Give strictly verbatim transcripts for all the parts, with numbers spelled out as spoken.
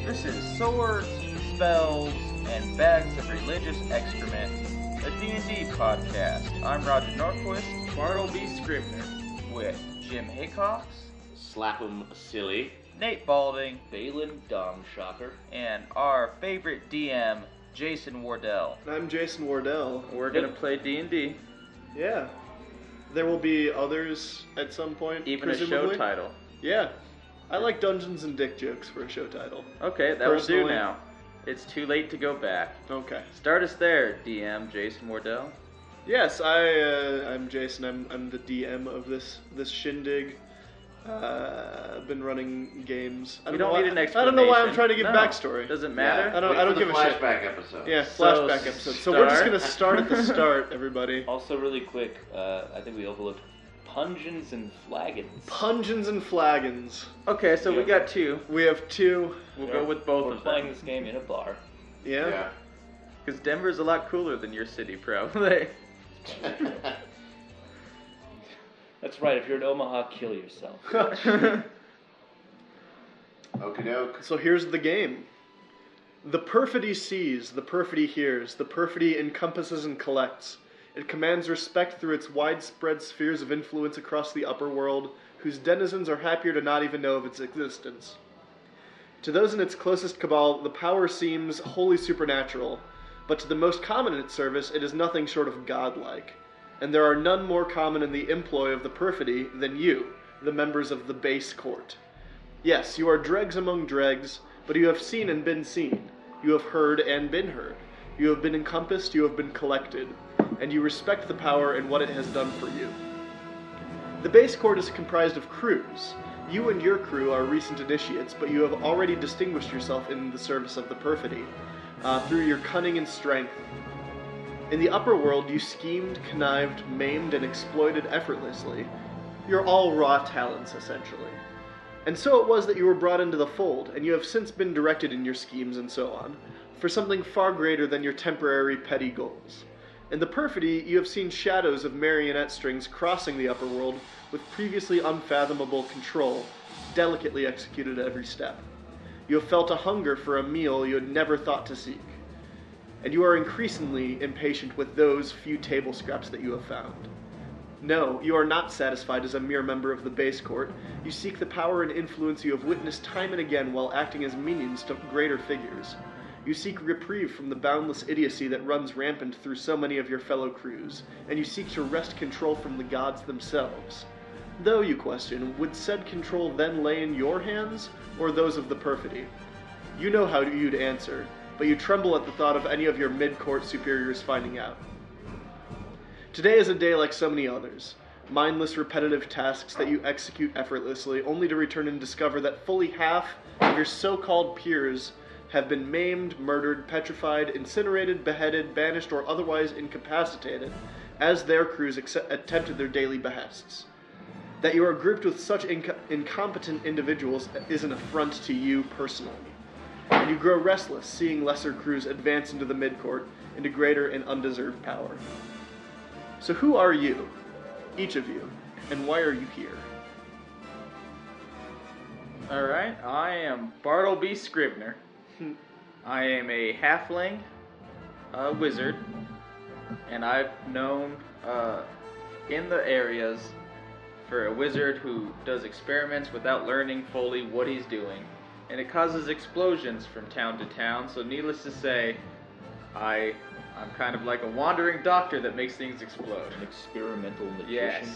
This is Swords, Spells, and Bags of Religious Excrement, a D and D podcast. I'm Roger Norquist, Bartleby Scribner, with Jim Haycox, Slap'em Silly, Nate Balding, Balin Domshocker, and our favorite D M, Jason Wardell. I'm Jason Wardell. We're going to play D and D. Yeah. There will be others at some point, Even presumably. a show title. Yeah. I like Dungeons and Dick jokes for a show title. Okay, that will do Personally- now. It's too late to go back. Okay. Start us there, D M Jason Wardell. Yes, I, uh, I'm Jason. I'm, I'm the D M of this this shindig. Uh, I've been running games. I We don't don't know need why, an I explanation. don't know why I'm trying to give No, backstory. Doesn't matter. I don't- Wait I don't for give the a shit. flashback episode. Yeah, So, flashback episode. So we're just start. going to start at the start, everybody. Also, really quick, uh, I think we overlooked Pungeons and Flagons. Pungeons and Flagons. Okay, so we Yeah. got two. We have two. We'll We're- go with both We're of playing them. this game in a bar. Yeah? Yeah. Because Denver's a lot cooler than your city, probably. That's right, if you're in Omaha, kill yourself. Okie doke. So here's the game. The perfidy sees, the perfidy hears, the perfidy encompasses and collects. It commands respect through its widespread spheres of influence across the upper world, whose denizens are happier to not even know of its existence. To those in its closest cabal, the power seems wholly supernatural, but to the most common in its service, it is nothing short of godlike. And there are none more common in the employ of the perfidy than you, the members of the base court. Yes, you are dregs among dregs, but you have seen and been seen. You have heard and been heard. You have been encompassed, you have been collected, and you respect the power and what it has done for you. The base court is comprised of crews. You and your crew are recent initiates, but you have already distinguished yourself in the service of the perfidy, uh, through your cunning and strength. In the upper world, you schemed, connived, maimed, and exploited effortlessly. You're all raw talents, essentially. And so it was that you were brought into the fold, and you have since been directed in your schemes and so on, for something far greater than your temporary petty goals. In the perfidy, you have seen shadows of marionette strings crossing the upper world with previously unfathomable control, delicately executed at every step. You have felt a hunger for a meal you had never thought to seek, and you are increasingly impatient with those few table scraps that you have found. No, you are not satisfied as a mere member of the base court. You seek the power and influence you have witnessed time and again while acting as minions to greater figures. You seek reprieve from the boundless idiocy that runs rampant through so many of your fellow crews, and you seek to wrest control from the gods themselves. Though, you question, would said control then lay in your hands, or those of the perfidy? You know how you'd answer, but you tremble at the thought of any of your mid-court superiors finding out. Today is a day like so many others. Mindless, repetitive tasks that you execute effortlessly, only to return and discover that fully half of your so-called peers have been maimed, murdered, petrified, incinerated, beheaded, banished, or otherwise incapacitated as their crews ex- attempted their daily behests. That you are grouped with such inco- incompetent individuals is an affront to you personally. And you grow restless, seeing lesser crews advance into the mid-court, into greater and undeserved power. So who are you, each of you, and why are you here? Alright, I am Bartleby Scribner. I am a halfling, a wizard, and I've known uh, in the areas for a wizard who does experiments without learning fully what he's doing. And it causes explosions from town to town, so needless to say, I, I'm kind of like a wandering doctor that makes things explode. An experimental magician. Yes.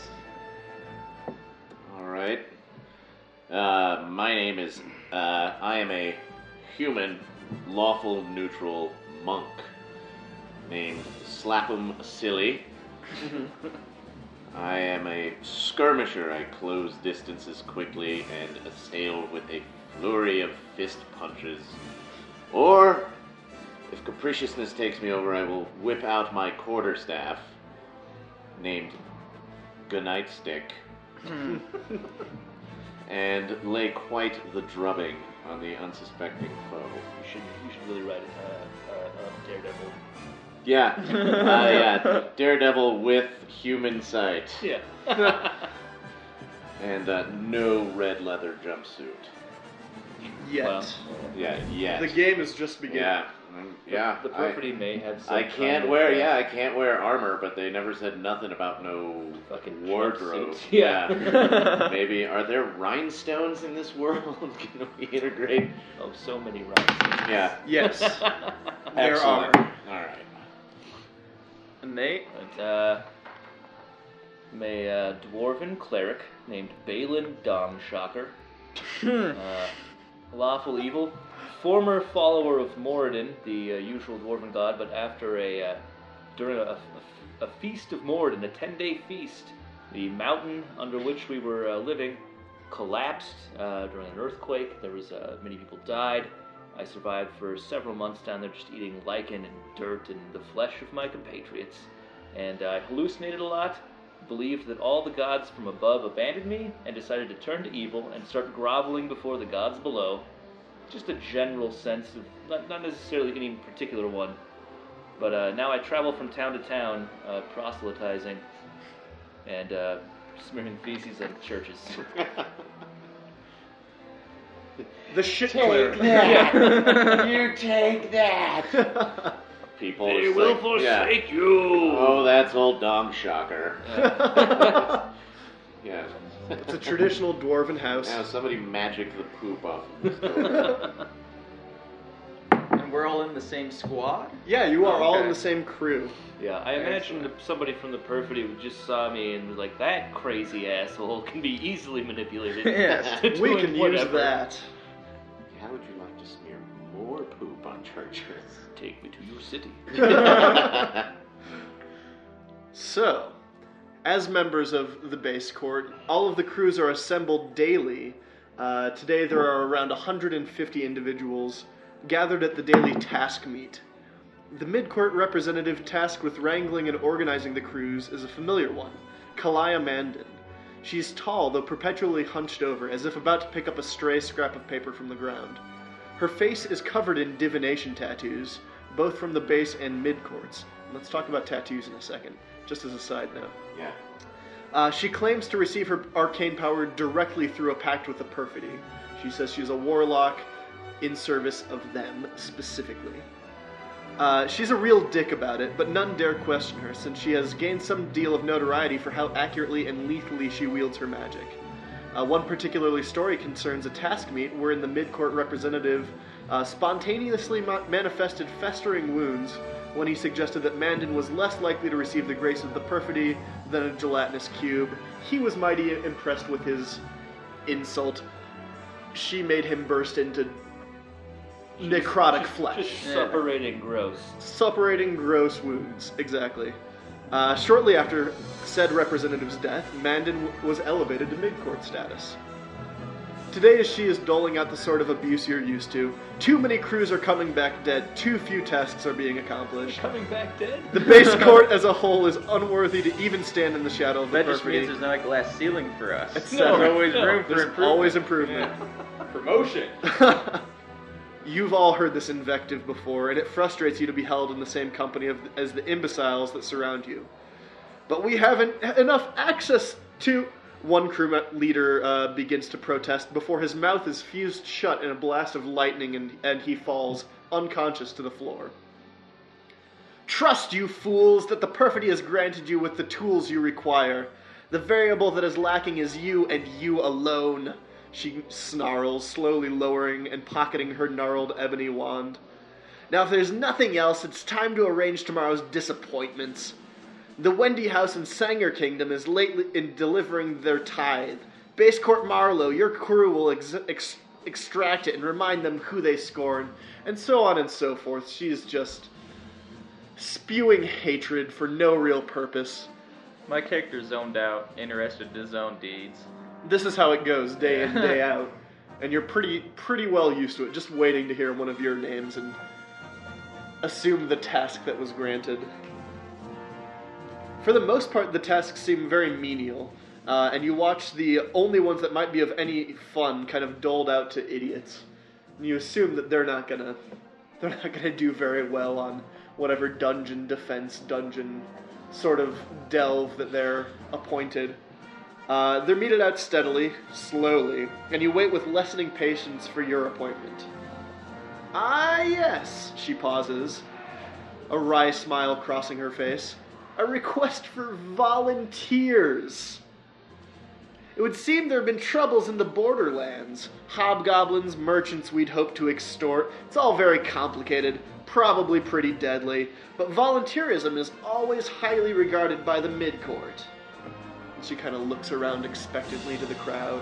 Alright. Uh, my name is, uh, I am a human, lawful, neutral monk named Slap'em Silly. I am a skirmisher. I close distances quickly and assail with a flurry of fist punches. Or, if capriciousness takes me over, I will whip out my quarterstaff, named Goodnight Stick, and lay quite the drubbing on the unsuspecting foe. You should, you should really write uh, uh, uh, Daredevil. Yeah, uh, yeah, Daredevil with human sight. Yeah. And uh, no red leather jumpsuit. Yet. Well, Yeah, yeah. The game is just beginning. Yeah, mm, yeah. The I- perfidy may have some I kind can't of, wear, uh, yeah, I can't wear armor, but they never said nothing about no Fucking wardrobe. jumpsuit. Yeah. Maybe, are there rhinestones in this world? Can we integrate? Oh, so many rhymes. Yeah. Yes. There Excellent. are. Alright. Nate? But, uh, may a dwarven cleric named Balin Domshocker, uh, lawful evil, former follower of Moradin, the uh, usual dwarven god, but after a, uh, during a, a, a feast of Moradin, a ten-day feast, the mountain under which we were uh, living collapsed uh, during an earthquake. There was, uh, many people died. I survived for several months down there just eating lichen and dirt and the flesh of my compatriots. And I hallucinated a lot, believed that all the gods from above abandoned me, and decided to turn to evil and start groveling before the gods below. Just a general sense of, not, not necessarily any particular one, but uh, now I travel from town to town, uh, proselytizing and uh, smearing feces on churches. The shit Take cleric. that! You take that! People They just will like, forsake yeah. you! Oh, that's old Dom Shocker. Yeah. It's a traditional dwarven house. Now somebody magic the poop off of this door. And we're all in the same squad? Yeah, you are Oh, all in okay. the same crew. Yeah, I imagine Excellent. that somebody from the perfidy would just saw me and was like, that crazy asshole can be easily manipulated. Yes. to We doing can use whatever. that. How would you like to smear more poop on churches? Take me to your city. So, as members of the base court, all of the crews are assembled daily. Uh, today there are around one hundred fifty individuals gathered at the daily task meet. The mid-court representative tasked with wrangling and organizing the crews is a familiar one, Kalaya Mandan. She's tall, though perpetually hunched over, as if about to pick up a stray scrap of paper from the ground. Her face is covered in divination tattoos, both from the base and mid-courts. Let's talk about tattoos in a second, just as a side note. Yeah. Uh, she claims to receive her arcane power directly through a pact with the perfidy. She says she's a warlock in service of them, specifically. Uh, she's a real dick about it, but none dare question her, since she has gained some deal of notoriety for how accurately and lethally she wields her magic. Uh, one particularly story concerns a task meet wherein the mid-court representative uh, spontaneously ma- manifested festering wounds when he suggested that Mandan was less likely to receive the grace of the perfidy than a gelatinous cube. He was mighty impressed with his insult. She made him burst into necrotic flesh. Just suppurating gross. Suppurating gross wounds, exactly. Uh, shortly after said representative's death, Mandan w- was elevated to mid-court status. Today, as she is doling out the sort of abuse you're used to, too many crews are coming back dead, too few tasks are being accomplished. Coming back dead? The base court as a whole is unworthy to even stand in the shadow of the That just perfidy. means there's not a glass ceiling for us. It's There's separate. always No, room for There's improvement. always improvement. Promotion. You've all heard this invective before, and it frustrates you to be held in the same company of, as the imbeciles that surround you. But we haven't enough access to... One crew leader uh, begins to protest before his mouth is fused shut in a blast of lightning and, and he falls unconscious to the floor. Trust, you fools, that the perfidy has granted you with the tools you require. The variable that is lacking is you and you alone. She snarls, slowly lowering and pocketing her gnarled ebony wand. Now, if there's nothing else, it's time to arrange tomorrow's disappointments. The Wendy House in Sanger Kingdom is late in delivering their tithe. Base Court Marlowe, your crew will ex- ex- extract it and remind them who they scorn, and so on and so forth. She's just spewing hatred for no real purpose. My character zoned out, interested in his own deeds. This is how it goes day in, day out. And you're pretty pretty well used to it, just waiting to hear one of your names and assume the task that was granted. For the most part, the tasks seem very menial, uh, and you watch the only ones that might be of any fun kind of doled out to idiots. And you assume that they're not gonna, they're not gonna do very well on whatever dungeon defense, dungeon sort of delve that they're appointed. Uh, they're meted out steadily, slowly, and you wait with lessening patience for your appointment. Ah, yes, she pauses, a wry smile crossing her face. A request for volunteers. It would seem there have been troubles in the borderlands. Hobgoblins, merchants we'd hoped to extort. It's all very complicated, probably pretty deadly, but volunteerism is always highly regarded by the mid-court. And she kind of looks around expectantly to the crowd.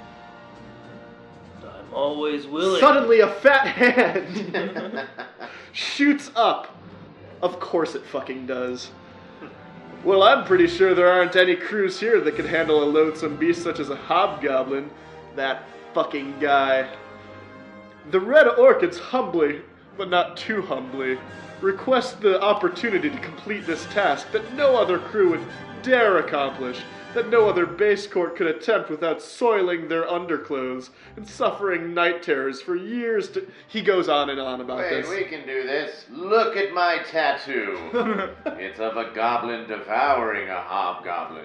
I'm always willing. Suddenly a fat hand shoots up. Of course it fucking does. Well, I'm pretty sure there aren't any crews here that can handle a loathsome beast such as a hobgoblin. That fucking guy. The Red Orchids humbly, but not too humbly, request the opportunity to complete this task that no other crew would dare accomplish, that no other base court could attempt without soiling their underclothes and suffering night terrors for years to... He goes on and on about Wait, this. we can do this. Look at my tattoo. It's of a goblin devouring a hobgoblin.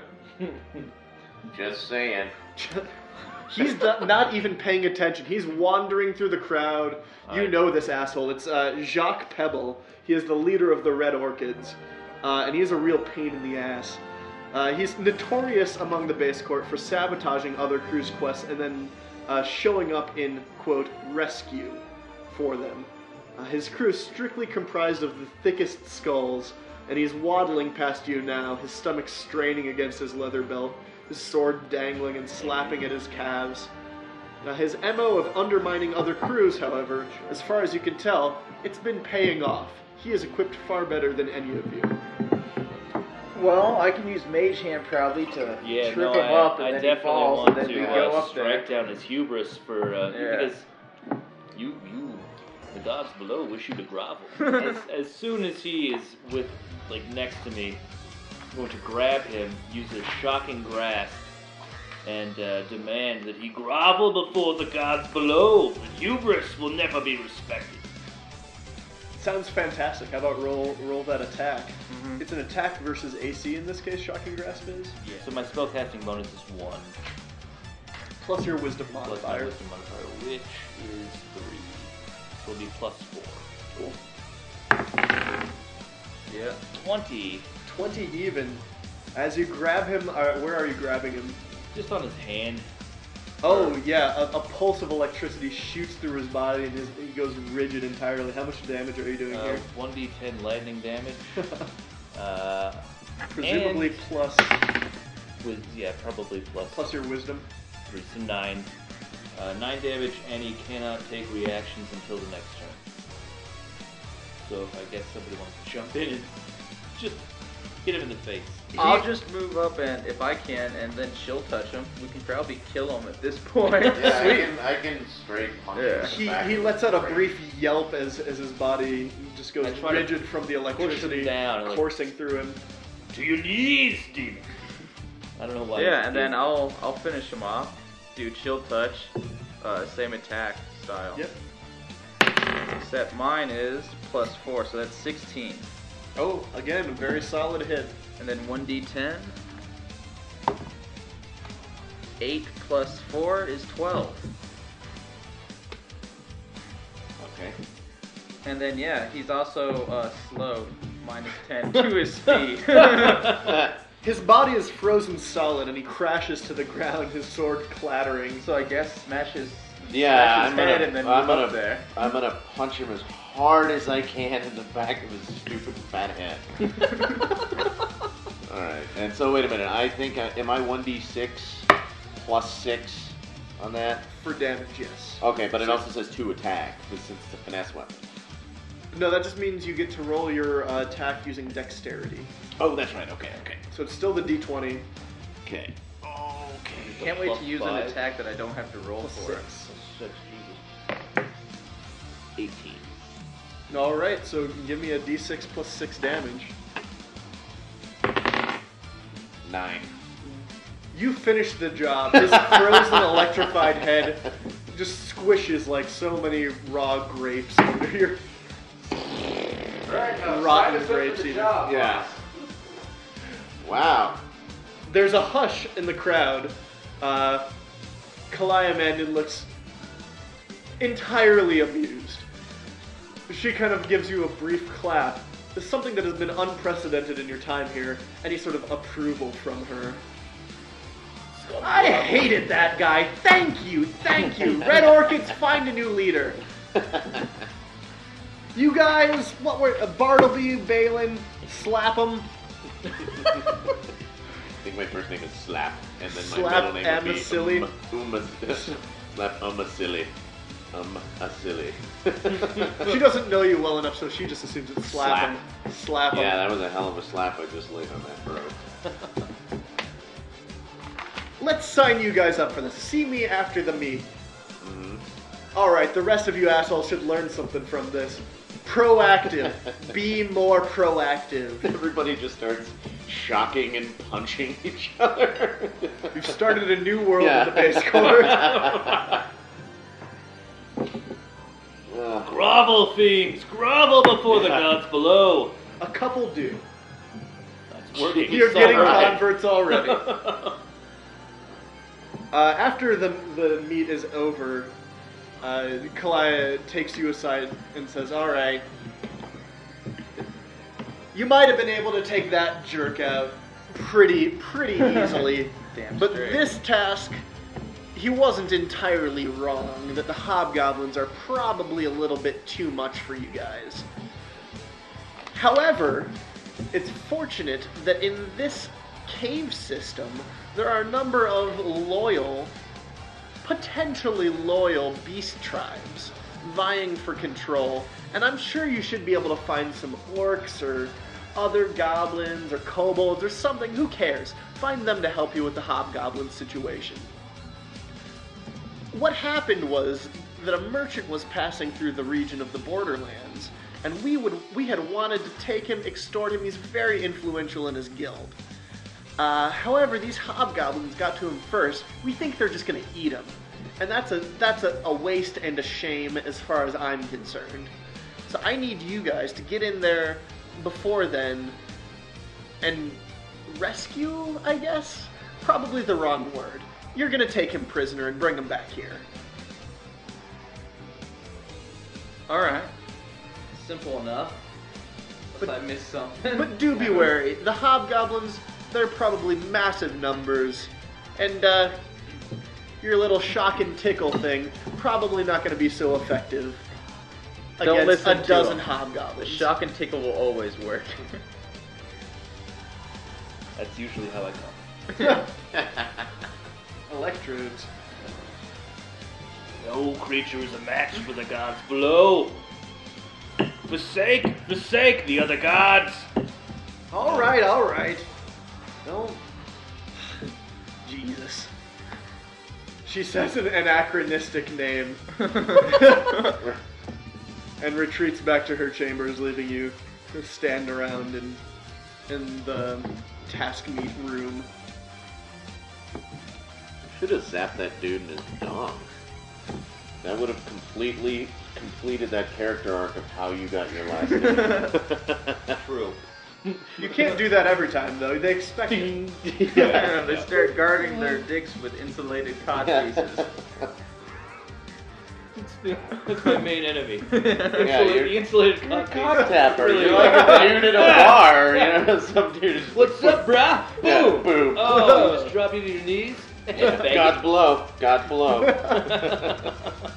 Just saying. He's not, not even paying attention. He's wandering through the crowd. You I- know this asshole. It's uh, Jacques Pebble. He is the leader of the Red Orchids. Uh, and he's a real pain in the ass. Uh, he's notorious among the base court for sabotaging other crews' quests and then uh, showing up in, quote, rescue for them. Uh, his crew is strictly comprised of the thickest skulls, and he's waddling past you now, his stomach straining against his leather belt, his sword dangling and slapping at his calves. Now, his M O of undermining other crews, however, as far as you can tell, it's been paying off. He is equipped far better than any of you. Well, I can use Mage Hand probably to Yeah, trip no, him I, up, and I then he definitely falls, want and then to we go uh, up there. strike down his hubris for uh, Yeah. because you, you, the gods below wish you to grovel. as, as soon as he is with, like, next to me, I'm going to grab him, use a shocking grasp, and uh, demand that he grovel before the gods below. The hubris will never be respected. Sounds fantastic. How about roll roll that attack? It's an attack versus A C in this case, Shocking Grasp is. Yeah. So my spellcasting bonus is one, Plus your wisdom plus my modifier. wisdom modifier, which is three. So it'll be plus four. Cool. Yeah. Twenty. twenty even. As you grab him, uh, where are you grabbing him? Just on his hand. Oh, yeah, a, a pulse of electricity shoots through his body and his, he goes rigid entirely. How much damage are you doing Uh, here? one d ten lightning damage. uh, Presumably and plus, with yeah, probably plus plus your wisdom. three, so nine. Uh, nine damage, and he cannot take reactions until the next turn. So if I guess somebody wants to jump in and just hit him in the face. I'll just move up, and if I can, and then she'll touch him. We can probably kill him at this point. Yeah, I can, I can straight punch him. Yeah. in the He, back he of lets the out a brain. brief yelp as, as his body just goes I try to rigid from the electricity down and, like, coursing through him. To your knees, demon. I don't know why. Yeah, it's and a then demon. I'll I'll finish him off. Do chill touch, uh, same attack style. Yep. Except mine is plus four, so that's sixteen. Oh, again, a very solid hit. And then one d ten. eight plus four is twelve. Okay. And then, yeah, he's also uh, slowed. Minus ten to his speed. His body is frozen solid and he crashes to the ground, his sword clattering. So I guess smash his, Yeah, smash his I'm head gonna, and then I'm move gonna, up there. I'm gonna punch him as hard as I can in the back of his stupid fat head. All right, and so wait a minute. I think I, am I one d six plus six on that? For damage, yes. Okay, but it also says two attack since it's a finesse weapon. No, that just means you get to roll your uh, attack using dexterity. Oh, that's right. Okay, okay, So it's still the d twenty okay. Okay. Can't wait plus to use five. an attack that I don't have to roll plus for. six. Six, Jesus. eighteen. Alright, so give me a d six plus six damage. Nine. You finish the job. His frozen, electrified head just squishes like so many raw grapes under your rotten grapes even. Yeah. Wow. There's a hush in the crowd. Uh, Kalaya Mandan looks entirely amused. She kind of gives you a brief clap. It's something that has been unprecedented in your time here. Any sort of approval from her. I hated that guy. Thank you, thank you. Red Orchids, find a new leader. You guys, what were uh, Bartleby, Balin, slap him. I think my first name is Slap, and then my Slap middle name would be Amasili. Um, um, Slap Amasili. Um, Asili. She doesn't know you well enough, so she just assumes it's slap him. Slap him. Yeah, that was a hell of a slap I just laid on that bro. Let's sign you guys up for this. See me after the meet. Mm-hmm. Alright, the rest of you assholes should learn something from this. Proactive. Be more proactive. Everybody just starts shocking and punching each other. You've started a new world Yeah. in the base course. Ugh. Grovel, fiends! Grovel before the gods below! A couple do. That's working. You're It's getting alright. converts already. Uh, after the the meet is over, uh, Kalaya takes you aside and says, "Alright, you might have been able to take that jerk out pretty, pretty easily, Damn but straight. this task, he wasn't entirely wrong, that the hobgoblins are probably a little bit too much for you guys. However, it's fortunate that in this cave system, there are a number of loyal, potentially loyal beast tribes vying for control, and I'm sure you should be able to find some orcs or other goblins or kobolds or something, who cares? Find them to help you with the hobgoblin situation. What happened was that a merchant was passing through the region of the Borderlands, and we would we had wanted to take him, extort him. He's very influential in his guild. Uh, however, these hobgoblins got to him first. We think they're just going to eat him, and that's a that's a, a waste and a shame as far as I'm concerned. So I need you guys to get in there before then and rescue, I guess? Probably the wrong word. You're gonna take him prisoner and bring him back here. Alright. Simple enough. But But- I missed something. But do be wary. The hobgoblins, they're probably massive numbers. And, uh, your little shock and tickle thing, probably not gonna be so effective Don't against listen a to dozen him. hobgoblins. The shock and tickle will always work. That's usually how I come. Electrodes. No creature is a match for the gods below. Forsake, forsake the other gods. Alright, alright. No. Jesus. She says an anachronistic name. And retreats back to her chambers, leaving you to stand around in, in the task meet room. Should have zapped that dude in his dong. That would have completely completed that character arc of how you got your last name. True. You can't do that every time, though. They expect it. They start guarding their dicks with insulated cod pieces. That's my main enemy. Yeah, Insulated- you're- the insulated You're a cod cock piece. tapper. Really You're like a dude at a bar. You know, some dude is What's up, brah? Boom! Yeah, boom. Oh, just drop you to your knees? Yeah, Faggot. God below. God below.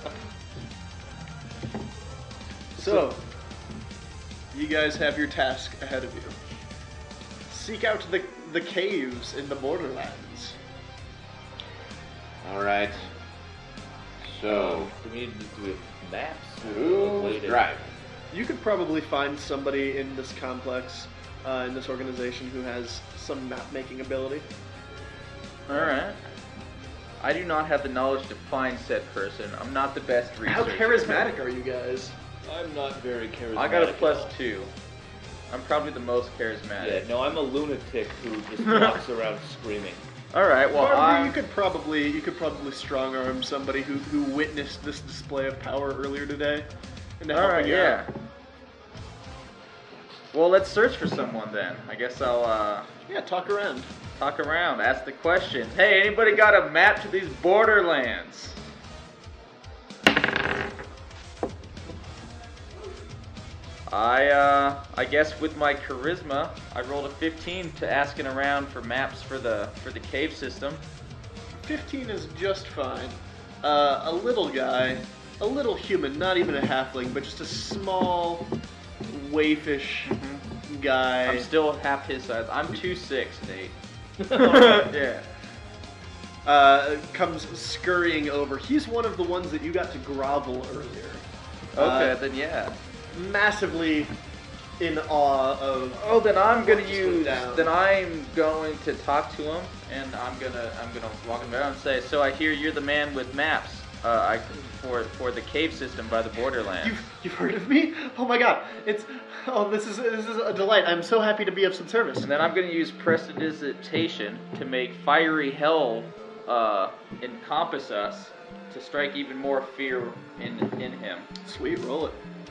So, you guys have your task ahead of you. Seek out the, the caves in the Borderlands. Alright. So, Do we, do we have maps? who's Wait a- driving? You could probably find somebody in this complex, uh, in this organization, who has some map-making ability. Alright. I do not have the knowledge to find said person. I'm not the best researcher. How charismatic are you guys? I'm not very charismatic. I got a at plus all. two. I'm probably the most Yeah, charismatic. no, I'm a lunatic who just walks around screaming. Alright, well, Barbara, I... you could probably you could probably strong arm somebody who, who witnessed this display of power earlier today. And Alright, yeah. Well, let's search for someone then. I guess I'll, uh... Yeah, talk around. talk around, ask the question. Hey, anybody got a map to these Borderlands? I, uh, I guess with my charisma, I rolled a fifteen to asking around for maps for the for the cave system. fifteen is just fine. Uh, a little guy, a little human, not even a halfling, but just a small, waifish Mm-hmm. guy. I'm still half his size. I'm two six, Nate. Yeah. Uh, comes scurrying over. He's one of the ones that you got to grovel earlier. Okay, Uh, then yeah. massively in awe of. Oh, then I'm what gonna just went use. down. Then I'm going to talk to him, and I'm gonna I'm gonna walk him around and say, "So I hear you're the man with maps. Uh, I for for the cave system by the Borderlands." You've, you've heard of me? Oh my god! It's oh this is this is a delight. I'm so happy to be of some service. And then I'm gonna use prestidigitation to make fiery hell uh, encompass us to strike even more fear in in him. Sweet, roll it.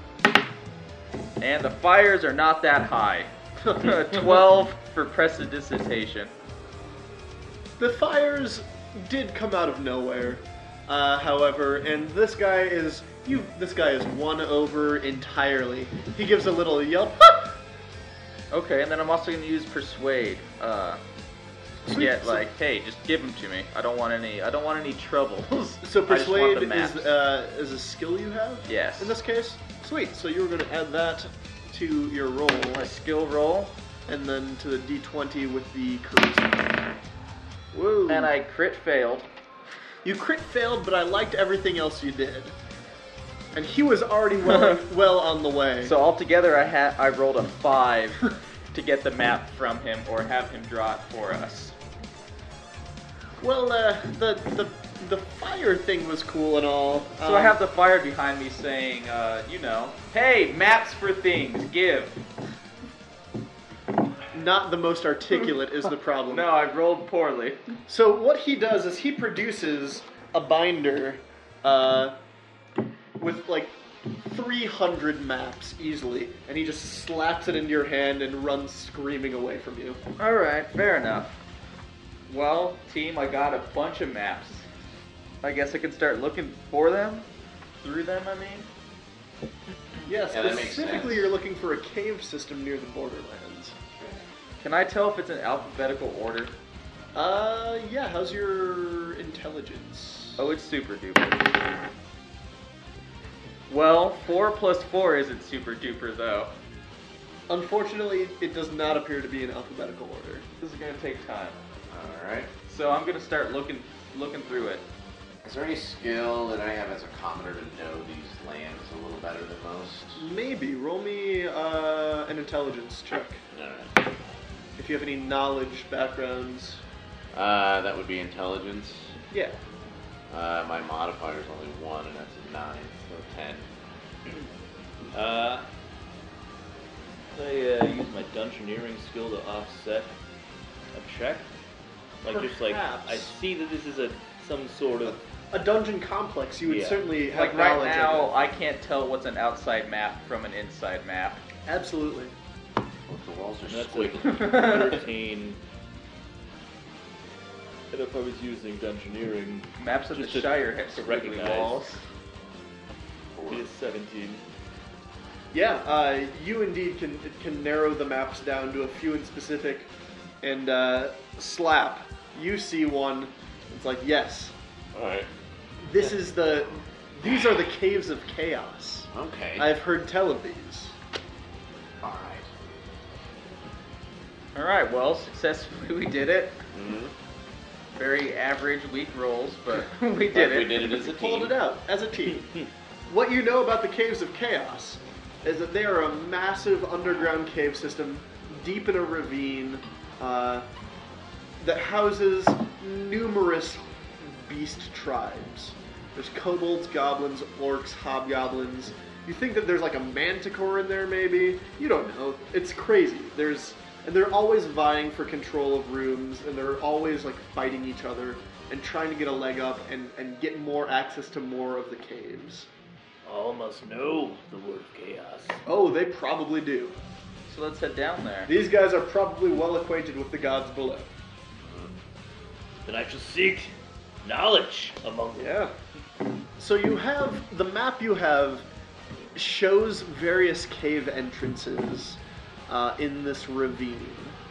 And the fires are not that high. twelve for prestidigitation. The fires did come out of nowhere, uh, however, and this guy is you. This guy is won over entirely. He gives a little yelp. Okay, and then I'm also gonna use persuade. Uh, to Sweet. get like, hey, just give them to me. I don't want any. I don't want any troubles. So I just want persuade the is maps. uh, is a skill you have. Yes. In this case, sweet. So you were going to add that to your roll, My skill roll, and then to the d twenty with the charisma. Woo! and I crit failed. You crit failed, but I liked everything else you did. And he was already well well on the way. So altogether, I had I rolled a five to get the map from him or have him draw it for us. Well, uh, the the the fire thing was cool and all. So I have the fire behind me saying, uh, you know, hey, maps for things, give. Not the most articulate is the problem. No, I rolled poorly. So what he does is he produces a binder uh, with like three hundred maps easily, and he just slaps it into your hand and runs screaming away from you. All right, fair enough. Well, team, I got a bunch of maps. I guess I can start looking for them, through them. I mean. Yeah, Yeah, that makes specifically sense. you're looking for a cave system near the Borderlands. Can I tell if it's in alphabetical order? Uh, yeah, how's your intelligence? Oh, it's super duper. Well, four plus four isn't super duper though. Unfortunately, it does not appear to be in alphabetical order. This is gonna take time. Alright. So I'm gonna start looking looking through it. Is there any skill that I have as a commoner to know these lands a little better than most? Maybe. Roll me uh, an intelligence check. Alright. If you have any knowledge backgrounds. Uh, that would be intelligence. Yeah. Uh, my modifier is only one, and that's a nine, so ten. Uh, I uh, use my dungeoneering skill to offset a check. Like just like Perhaps. I see that this is a some sort of A dungeon complex, you would Yeah. certainly have Like right knowledge now, of I can't tell what's an outside map from an inside map. it. Absolutely. The walls are that's a squiggly. thirteen. And if I was using dungeoneering, Maps of the Just to- Shire have to squiggly recognize. walls. it is seventeen. Yeah, uh, you indeed can can narrow the maps down to a few in specific, and uh, slap. You see one. It's like, yes, Alright. this is the. These are the caves of chaos. Okay. I've heard tell of these. Alright. All right, well, successfully we did it. Mm-hmm. Very average weak rolls, but we But did it. we did it as a team. Pulled it out as a team. What you know about the Caves of Chaos is that they are a massive underground cave system deep in a ravine uh, that houses numerous beast tribes. There's kobolds, goblins, orcs, hobgoblins. You think that there's like a manticore in there, maybe? You don't know. It's crazy. There's and they're always vying for control of rooms, and they're always like fighting each other and trying to get a leg up and, and get more access to more of the caves. All must know the word chaos. Oh, they probably do. So let's head down there. These guys are probably well acquainted with the gods below. Then I shall seek knowledge among them. Yeah. So you have, the map you have shows various cave entrances uh, in this ravine.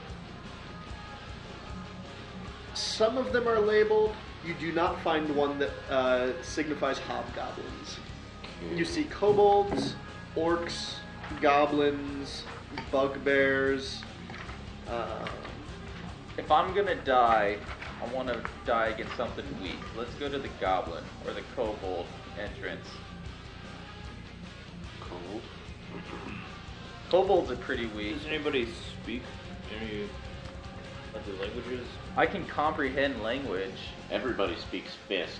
Some of them are labeled. You do not find one that uh, signifies hobgoblins. You see kobolds, orcs, goblins, bugbears. Uh, If I'm gonna die, I want to die against something weak. Let's go to the goblin or the kobold entrance. Cold. Kobolds are pretty weak. Does anybody speak any other languages? I can comprehend language. Everybody speaks fist.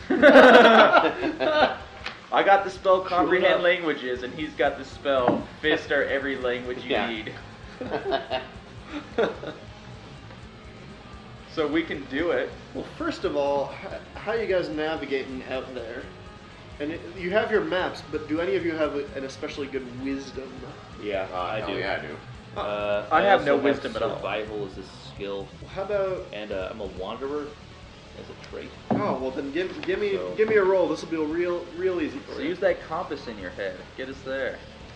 I got the spell comprehend enough. languages, and he's got the spell fist are every language you Yeah. need. So we can do it. well, first of all, h- how are you guys navigating out there? And it, you have your maps, but do any of you have a, an especially good wisdom? Yeah, Uh, I hell do. yeah, I do. Uh, I have also no wisdom at all. Survival is a skill, How about? and uh, I'm a wanderer as a trait. Oh well, then give give me So- give me a roll. This will be a real real easy for So you. use that compass in your head. Get us there.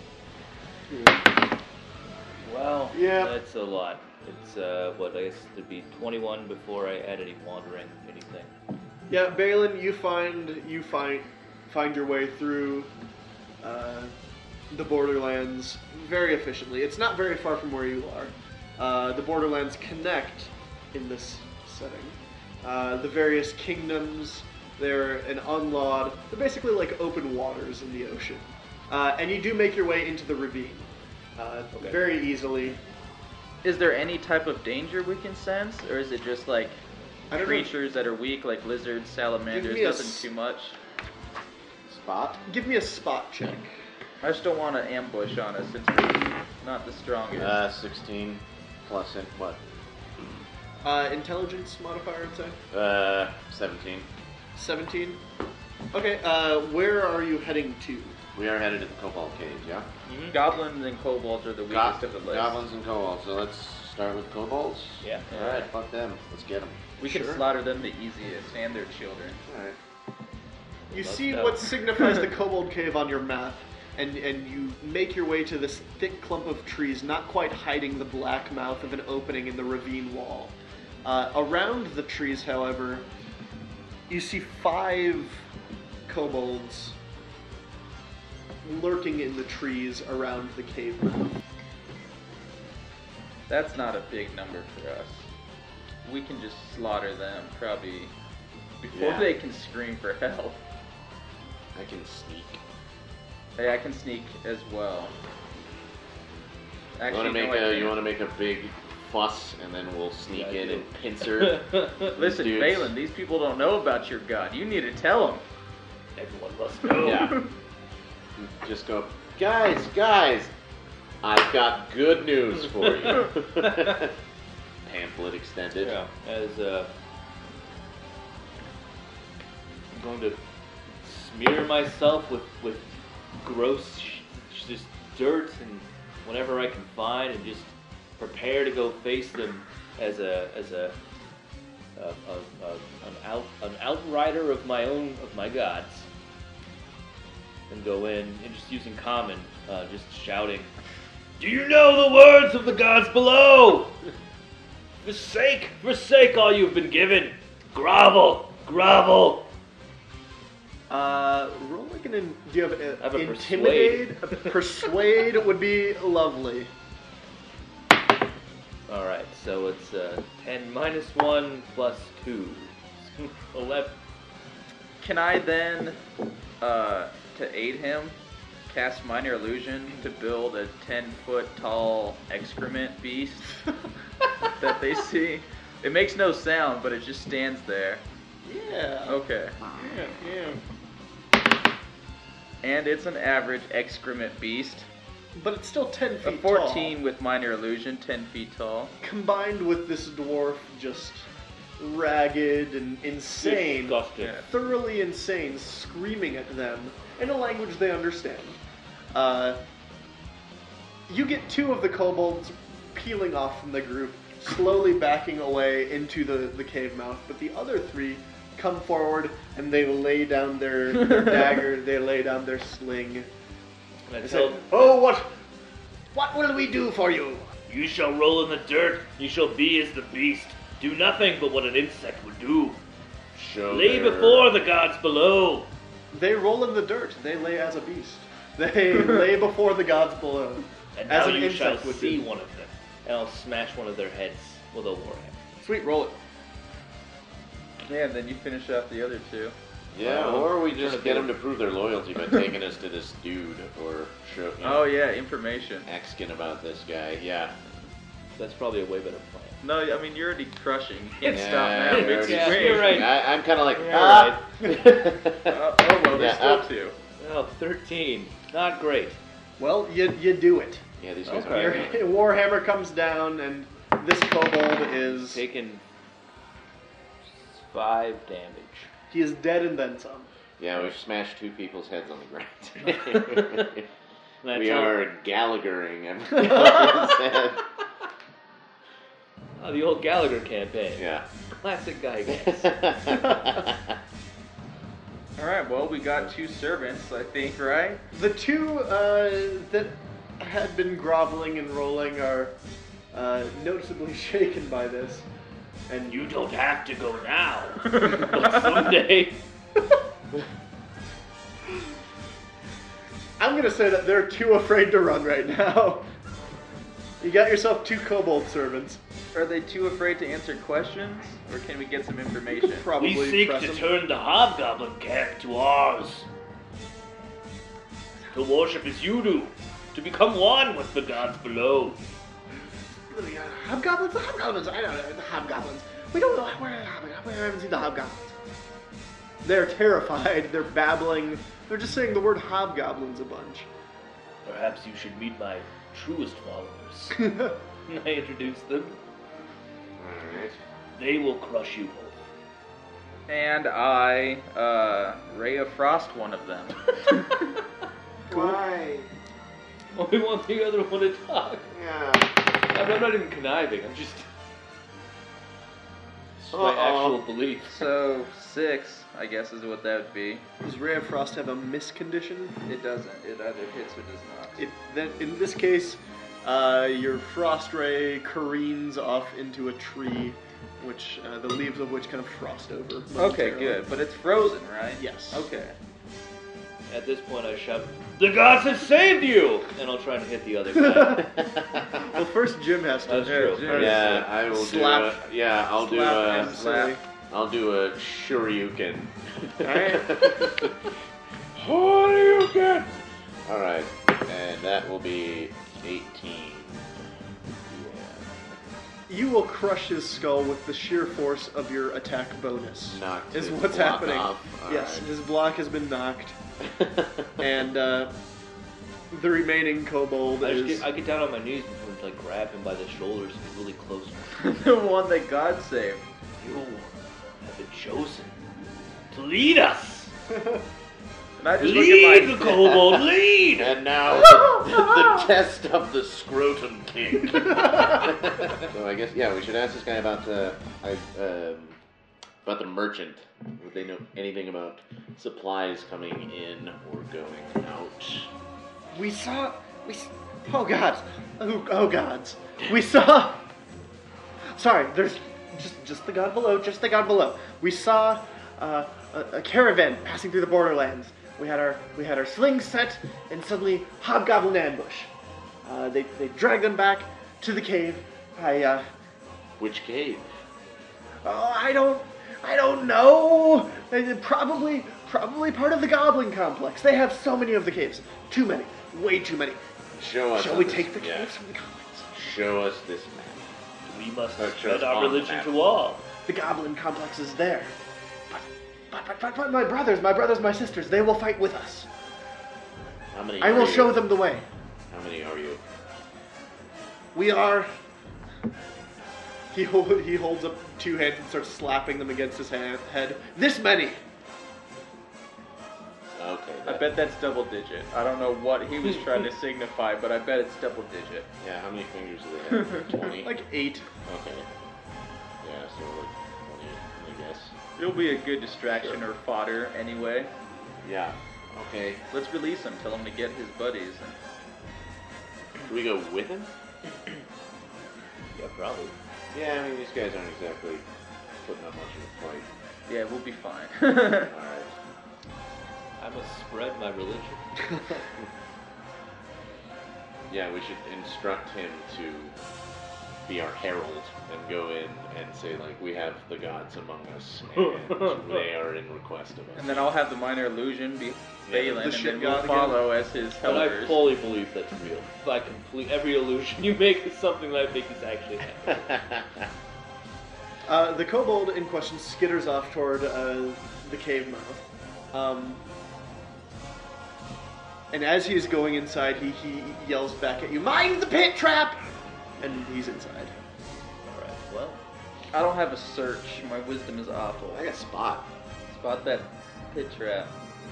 Well, Yeah. that's a lot. It's uh, what I guess it'd be twenty-one before I add any wandering, anything. Yeah, Balin, you find you find find your way through uh, the Borderlands very efficiently. It's not very far from where you are. Uh, the Borderlands connect in this setting. Uh, the various kingdoms, they're an unlawed, they're basically like open waters in the ocean. Uh, and you do make your way into the ravine uh, Okay. very easily. Is there any type of danger we can sense, or is it just like I don't know. creatures that are weak, like lizards, salamanders, me a nothing s- too much? Spot? Give me a spot check. I just don't want to ambush on us since we're not the strongest. Uh, sixteen plus in what? Uh, intelligence modifier, I'd say. Uh, seventeen. seventeen. Okay, uh, where are you heading to? We are headed to the Cobalt Cave, yeah? Goblins and kobolds are the Go- weakest of the list. Goblins and kobolds. So let's start with kobolds. Yeah. Alright, fuck them. Let's get them. We can Sure. slaughter them the easiest, and their children. Alright. You Let's see go. what signifies the Kobold Cave on your map, and, and you make your way to this thick clump of trees, not quite hiding the black mouth of an opening in the ravine wall. Uh, around the trees, however, you see five kobolds lurking in the trees around the cave mouth. That's not a big number for us. We can just slaughter them probably before Yeah. they can scream for help. I can sneak. Hey, I can sneak as well. You Actually, want to make no, I a you can't. want to make a big fuss, and then we'll sneak Yeah, I in do. and pincer. Listen, dudes. Balin, these people don't know about your god. You need to tell them. Everyone must know. Yeah. Just go, guys, guys. I've got good news for you. Pamphlet extended. Yeah. As uh, I'm going to smear myself with with gross sh- just dirt and whatever I can find, and just prepare to go face them as a as a, a, a, a an out an outrider of my own of my gods. And go in and just using common, uh, just shouting, "Do you know the words of the gods below? Forsake, forsake all you've been given. Grovel, grovel." Uh, roll like an. In, do you have, a, I have a intimidate? A persuade would be lovely. All right, so it's uh, ten minus one plus two, eleven. Can I then, uh, to aid him, cast Minor Illusion to build a ten foot tall excrement beast that they see? It makes no sound, but it just stands there. Yeah. Okay. Yeah, yeah. And it's an average excrement beast. But it's still ten feet A fourteen with Minor Illusion, ten feet tall. tall. Combined with this dwarf just ragged and insane, Disgusting. Yeah. thoroughly insane, screaming at them in a language they understand. Uh, you get two of the kobolds peeling off from the group, slowly backing away into the, the cave mouth, but the other three come forward and they lay down their, their dagger, they lay down their sling. And I They tell say, "Oh, what, what will we do for you?" you shall roll in the dirt, you shall be as the beast. Do nothing but what an insect would do. Show Lay their- before the gods below. They roll in the dirt. They lay as a beast. They lay before the gods below. And As now an you shall insect would see do. one of them. And I'll smash one of their heads with a warhammer. Sweet, roll it. Yeah, and then you finish off the other two. Yeah, Um, or we trying just to get do- them to prove their loyalty by taking us to this dude, or show, you know, Oh yeah, information. asking about this guy. Yeah. That's probably a way better plan. No, I mean you're already crushing. You can't Yeah, stop now. you're It's already great. you're right. I, I'm kind of like, You're ah. Oh, oh well, there's Yeah, still uh, two. Oh, thirteen. Not great. Well, you you do it. Yeah, these guys Okay. Your are. warhammer comes down, and this kobold is Taking five damage. he is dead and then some. Yeah, we've smashed two people's heads on the ground. And I we tell- are Gallaghering everyone's head. Oh, the old Gallagher campaign. Yeah. Classic guy guys. All right, well we got two servants, I think, right? The two uh, that had been groveling and rolling are uh, noticeably shaken by this, and You don't have to go now. But someday. I'm gonna say that they're too afraid to run right now. You got yourself two kobold servants. Are they too afraid to answer questions, or can we get some information? Probably We seek press to them. turn the hobgoblin camp to ours. To worship as you do. To become one with the gods below. Hobgoblins, the hobgoblins. I don't know the hobgoblins. We don't know where the hobgoblins. We haven't seen the hobgoblins. They're terrified. They're babbling. They're just saying the word hobgoblins a bunch. Perhaps you should meet my truest followers. And I introduce them. Alright. They will crush you both. And I, uh, Ray of Frost one of them. Why? Oh, we want the other one to talk. Yeah. I'm, I'm not even conniving. I'm just. It's my Uh-oh. actual belief. So six, I guess, is what that would be. Does Ray of Frost have a miss condition? It doesn't. It either hits or does not. It, then in this case, uh, your frost ray careens off into a tree, which uh, the leaves of which kind of frost over. Okay, momentarily. good. But it's frozen, right? Yes. Okay. At this point, I shout, "The gods have saved you!" And I'll try to hit the other guy. Well, first Jim has to. That's true. Jim. Yeah, I will Slap. do a, yeah, I'll do Slap a, him silly. I'll do a Shoryuken. Alright. Shoryuken! Alright, and that will be eighteen. You will crush his skull with the sheer force of your attack bonus. Knocked Is his what's block happening. off. All Yes, right. his block has been knocked, and uh, the remaining kobold I, just is. get, I get down on my knees before I like grab him by the shoulders and really close. The one that God saved. You have been chosen to lead us. And I just Lead look the at my kobold, lead. And now the, the test of the scrotum king. So I guess yeah, we should ask this guy about the I, um, about the merchant. Would they know anything about supplies coming in or going out? We saw. We. s- Oh gods. Oh, oh gods. We saw. Sorry, there's just just the god below. Just the god below. We saw uh, a, a caravan passing through the borderlands. We had our we had our slings set, and suddenly hobgoblin ambush. Uh, they they dragged them back to the cave. I uh, Which cave? oh, I don't I don't know. They- Probably probably part of the goblin complex. They have so many of the caves. Too many. Way too many. Show us. Shall on we this- take the yeah. caves from the goblins? Show us this map. We must That spread shows our on the religion map. to all. The goblin complex is there. But, but, but, but, but my brothers, my brothers, my sisters, they will fight with us. How many? I are will you? show them the way. How many are you? We are. He hold, he holds up two hands and starts slapping them against his hand, head. This many. Okay. I that- bet that's double digit. I don't know what he was trying to signify, but I bet it's double digit. Yeah, how many fingers do they have? twenty? Like eight. Okay. Yeah, so like twenty, I guess. It'll be a good distraction or fodder anyway. Yeah. Okay. Let's release him. Tell him to get his buddies. And Do we go with him? Yeah, probably. Yeah, I mean, these guys aren't exactly putting up much of a fight. yeah, we'll be fine. Alright. I must spread my religion. Yeah, we should instruct him to be our herald and go in and say, like, we have the gods among us, and they are in request of us. And then I'll have the minor illusion be Balin, the and shit then we'll god follow as his But I helpers. fully believe that's real. I complete every illusion you make is something that I think is actually happening. Uh, the kobold in question skitters off toward uh, the cave mouth. Um, and as he is going inside, he, he yells back at you, "Mind the pit trap!" And he's inside. Alright, well, I don't have a search. My wisdom is awful. I got spot. Spot that pit trap.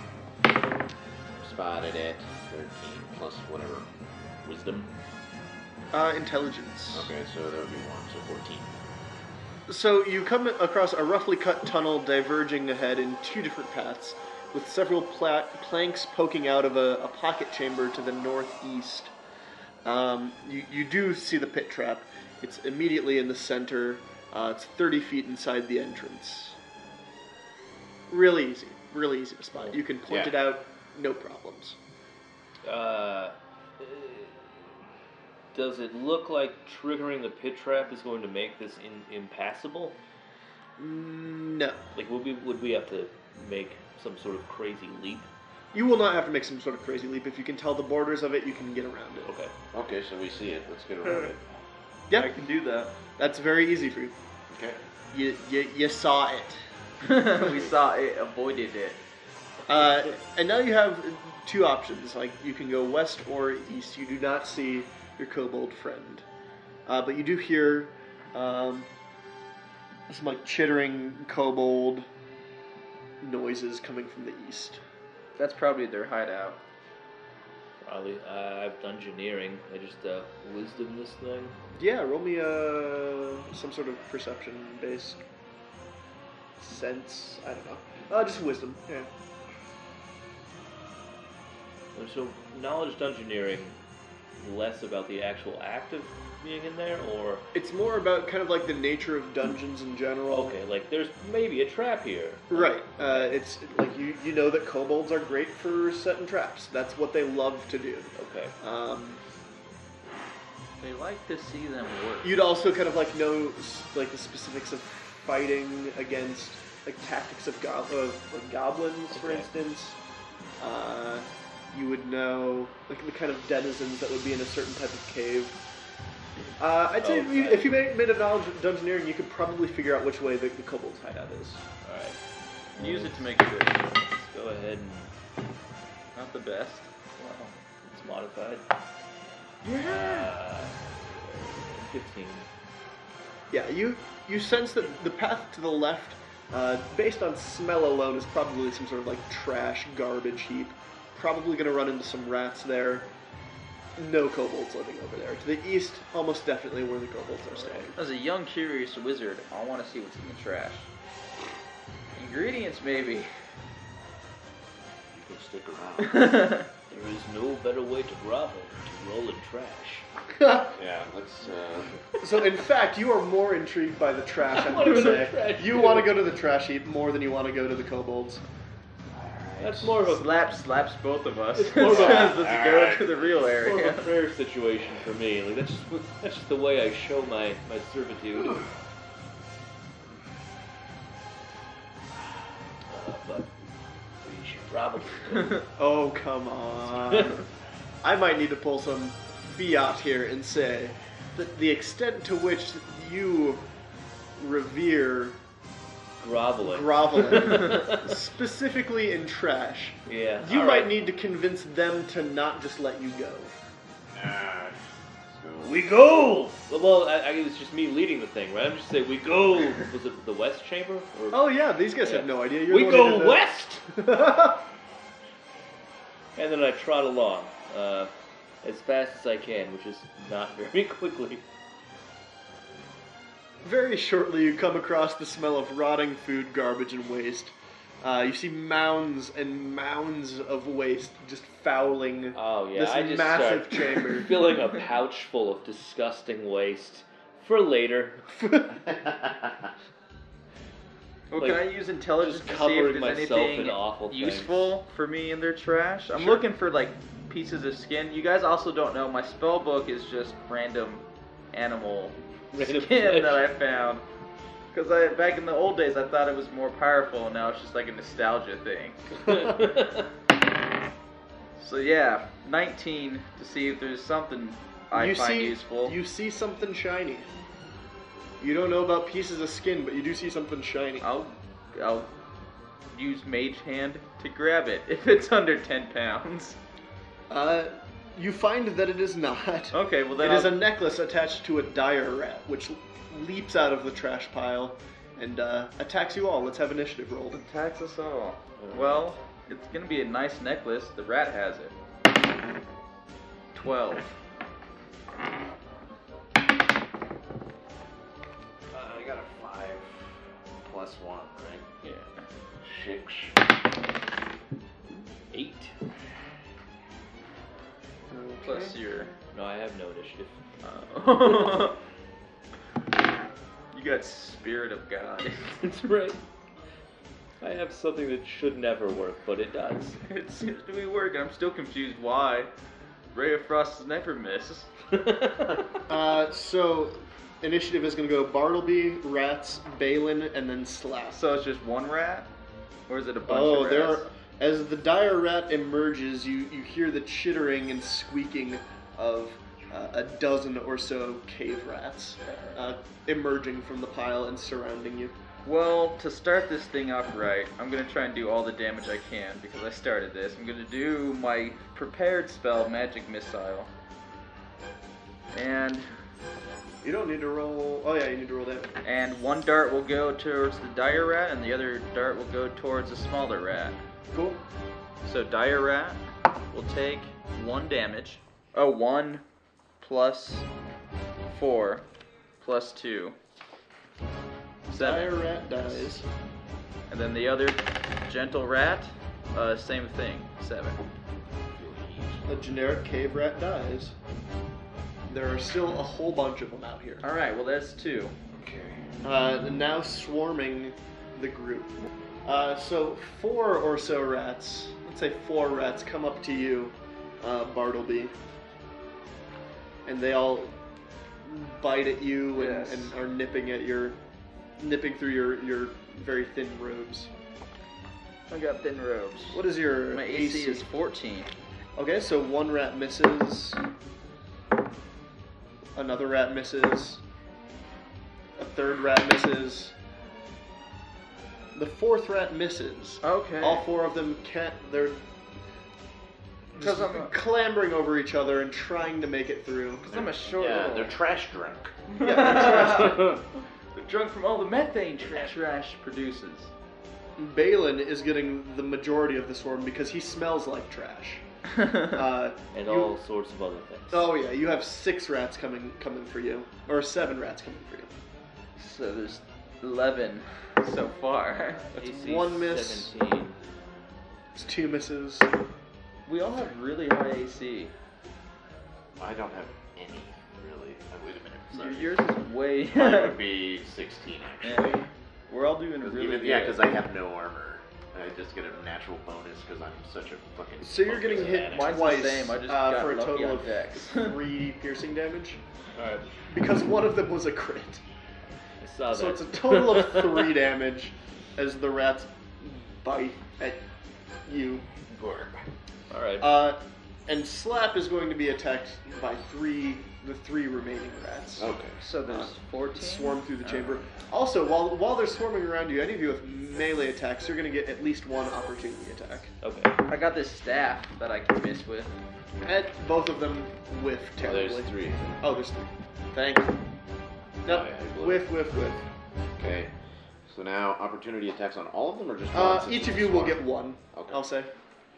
Spotted at thirteen plus whatever. Wisdom. Uh, intelligence. Okay, so that would be one, so fourteen. So you come across a roughly cut tunnel diverging ahead in two different paths, with several pla- planks poking out of a, a pocket chamber to the northeast. Um, you, you do see the pit trap. It's immediately in the center. Uh, it's thirty feet inside the entrance. Really easy. Really easy to spot. You can point Yeah. it out, no problems. uh, does it look like triggering the pit trap is going to make this in, impassable? No. Like, would we would we have to make some sort of crazy leap? You will not have to make some sort of crazy leap. If you can tell the borders of it, you can get around it. Okay. Okay, so we see it. Let's get around it. Yeah, I can do that. that's very easy for you. Okay. You, you, you saw it. We saw it, avoided it. Uh, and now you have two options. Like, you can go west or east. You do not see your kobold friend. Uh, but you do hear um, some like chittering kobold noises coming from the east. That's probably their hideout. Probably. Uh, I've dungeoneering. I just uh, wisdom this thing. Yeah, roll me uh, some sort of perception based sense. I don't know. Uh, just wisdom. Yeah. And so, knowledge dungeoneering, less about the actual act of being in there, or It's more about kind of like the nature of dungeons in general. okay, like there's maybe a trap here. Right. Uh, it's like you you know that kobolds are great for setting traps. That's what they love to do. Okay. Um, They like to see them work. you'd also kind of like know s- like the specifics of fighting against like tactics of, go- of, of goblins, for Okay. instance. Uh, you would know like the kind of denizens that would be in a certain type of cave. Uh, I'd say Oh, if you, right. if you made, made a knowledge of dungeoneering, you could probably figure out which way the, the kobold's hideout is. Alright. Use it to make good. Let's go ahead and. Not the best. Wow. It's modified. Yeah. Uh, fifteen. Yeah, you you sense that the path to the left, uh, based on smell alone, is probably some sort of like trash, garbage heap. Probably going to run into some rats there. No kobolds living over there. To the east, almost definitely where the kobolds are staying. As a young, curious wizard, I want to see what's in the trash. Ingredients, maybe. You can stick around. There is no better way to grovel than to roll in trash. Yeah, let's, uh... So, in fact, you are more intrigued by the trash, I'm I going wanna to go to say. the trash You heap. want to go to the trash heap more than you want to go to the kobolds. That's more of a Slap slaps both of us. It's more of a- Says, let's All go right. to the real more area. of a prayer situation for me. Like that's just that's just the way I show my my servitude. Uh, but we should probably go. Oh, come on. I might need to pull some fiat here and say that the extent to which you revere groveling. groveling, specifically in trash, Yeah. you all might right. need to convince them to not just let you go. Nah, so... We go. Well, well I, I, it's just me leading the thing, right? I'm just saying we go. Was it the west chamber? Or... Oh yeah, these guys Yeah. have no idea. You're we the one who go did west. that. and then I trot along uh, as fast as I can, which is not very quickly. Very shortly, you come across the smell of rotting food, garbage, and waste. Uh, you see mounds and mounds of waste just fouling Oh yeah, this I just massive start chamber. filling a pouch full of disgusting waste for later. Well, Like, can I use intelligence just to see if covering there's myself anything in awful things. useful for me in their trash? I'm Sure. looking for like pieces of skin. You guys also don't know my spell book is just random animal Random skin flesh. that I found. Because I back in the old days I thought it was more powerful, and now it's just like a nostalgia thing. So yeah, nineteen to see if there's something I you find see, useful. You see something shiny. You don't know about pieces of skin, but you do see something shiny. I'll I'll use Mage Hand to grab it if it's under ten pounds. Uh, you find that it is not. Okay, well then It is I'll- a necklace attached to a dire rat, which leaps out of the trash pile and uh, attacks you all. Let's have initiative rolled. Attacks us all. Well, it's gonna be a nice necklace. The rat has it. Twelve. Uh, I got a five plus one, right? Yeah. Six. Eight. Plus your. No, I have no initiative. Uh, you got Spirit of God. That's right. I have something that should never work, but it does. It seems to be working. I'm still confused why. Ray of Frost never misses. Uh, so, initiative is going to go Bartleby, Rats, Balin, and then Slap. So it's just one rat, or is it a bunch Oh, of there rats? are. As the dire rat emerges, you, you hear the chittering and squeaking of uh, a dozen or so cave rats uh, emerging from the pile and surrounding you. Well, to start this thing up right, I'm going to try and do all the damage I can because I started this. I'm going to do my prepared spell, Magic Missile. And You don't need to roll. Oh yeah, you need to roll damage. and one dart will go towards the dire rat, and the other dart will go towards the smaller rat. Cool. So dire rat will take one damage. Oh, one plus four plus two. Dire Seven. rat dies. And then the other gentle rat, uh, same thing, seven. A generic cave rat dies. There are still a whole bunch of them out here. All right, well that's two. Okay. Uh, now swarming the group. Uh, so four or so rats, let's say four rats, come up to you, uh, Bartleby, and they all bite at you and, Yes. and are nipping at your, nipping through your, your very thin robes. I got thin robes. What is your My A C is fourteen. Okay, so one rat misses. Another rat misses. A third rat misses. The fourth rat misses. Okay. All four of them can't. They're just 'Cause I'm a- clambering over each other and trying to make it through. Because I'm a short Yeah, little- they're trash drunk. Yeah, they're They're drunk from all the methane trash trash produces. Balin is getting the majority of the swarm because he smells like trash. Uh, And you- all sorts of other things. Oh yeah, you have six rats coming coming for you, or seven rats coming for you. So there's eleven so far. That's A C one miss. seventeen. It's two misses. We all have really high A C. I don't have any, really. Oh, wait a minute. Sorry. Yours is way. Mine would be sixteen, actually. Yeah. We're all doing 'Cause really even, good. yeah, because I have no armor. I just get a natural bonus because I'm such a fucking. So you're getting focused hit addict. Mine's the twice same, I just uh, got for a lucky total on of dex. three piercing damage Alright. because one of them was a crit. I saw So that. it's a total of three damage as the rats bite at you. Alright. Uh, and Slap is going to be attacked by three, the three remaining rats. Okay. So there's fourteen. Swarm through the chamber. Also, while while they're swarming around you, any of you with melee attacks, you're going to get at least one opportunity attack. okay. I got this staff that I can miss with. And both of them whiff Oh, terribly. there's three. Oh, there's three. Thank you. Nope. Oh, yeah, I blew whiff, it. whiff, whiff. Okay. So now opportunity attacks on all of them, or just one? Uh, since each it's of a you will swarm? get one. Okay. I'll say.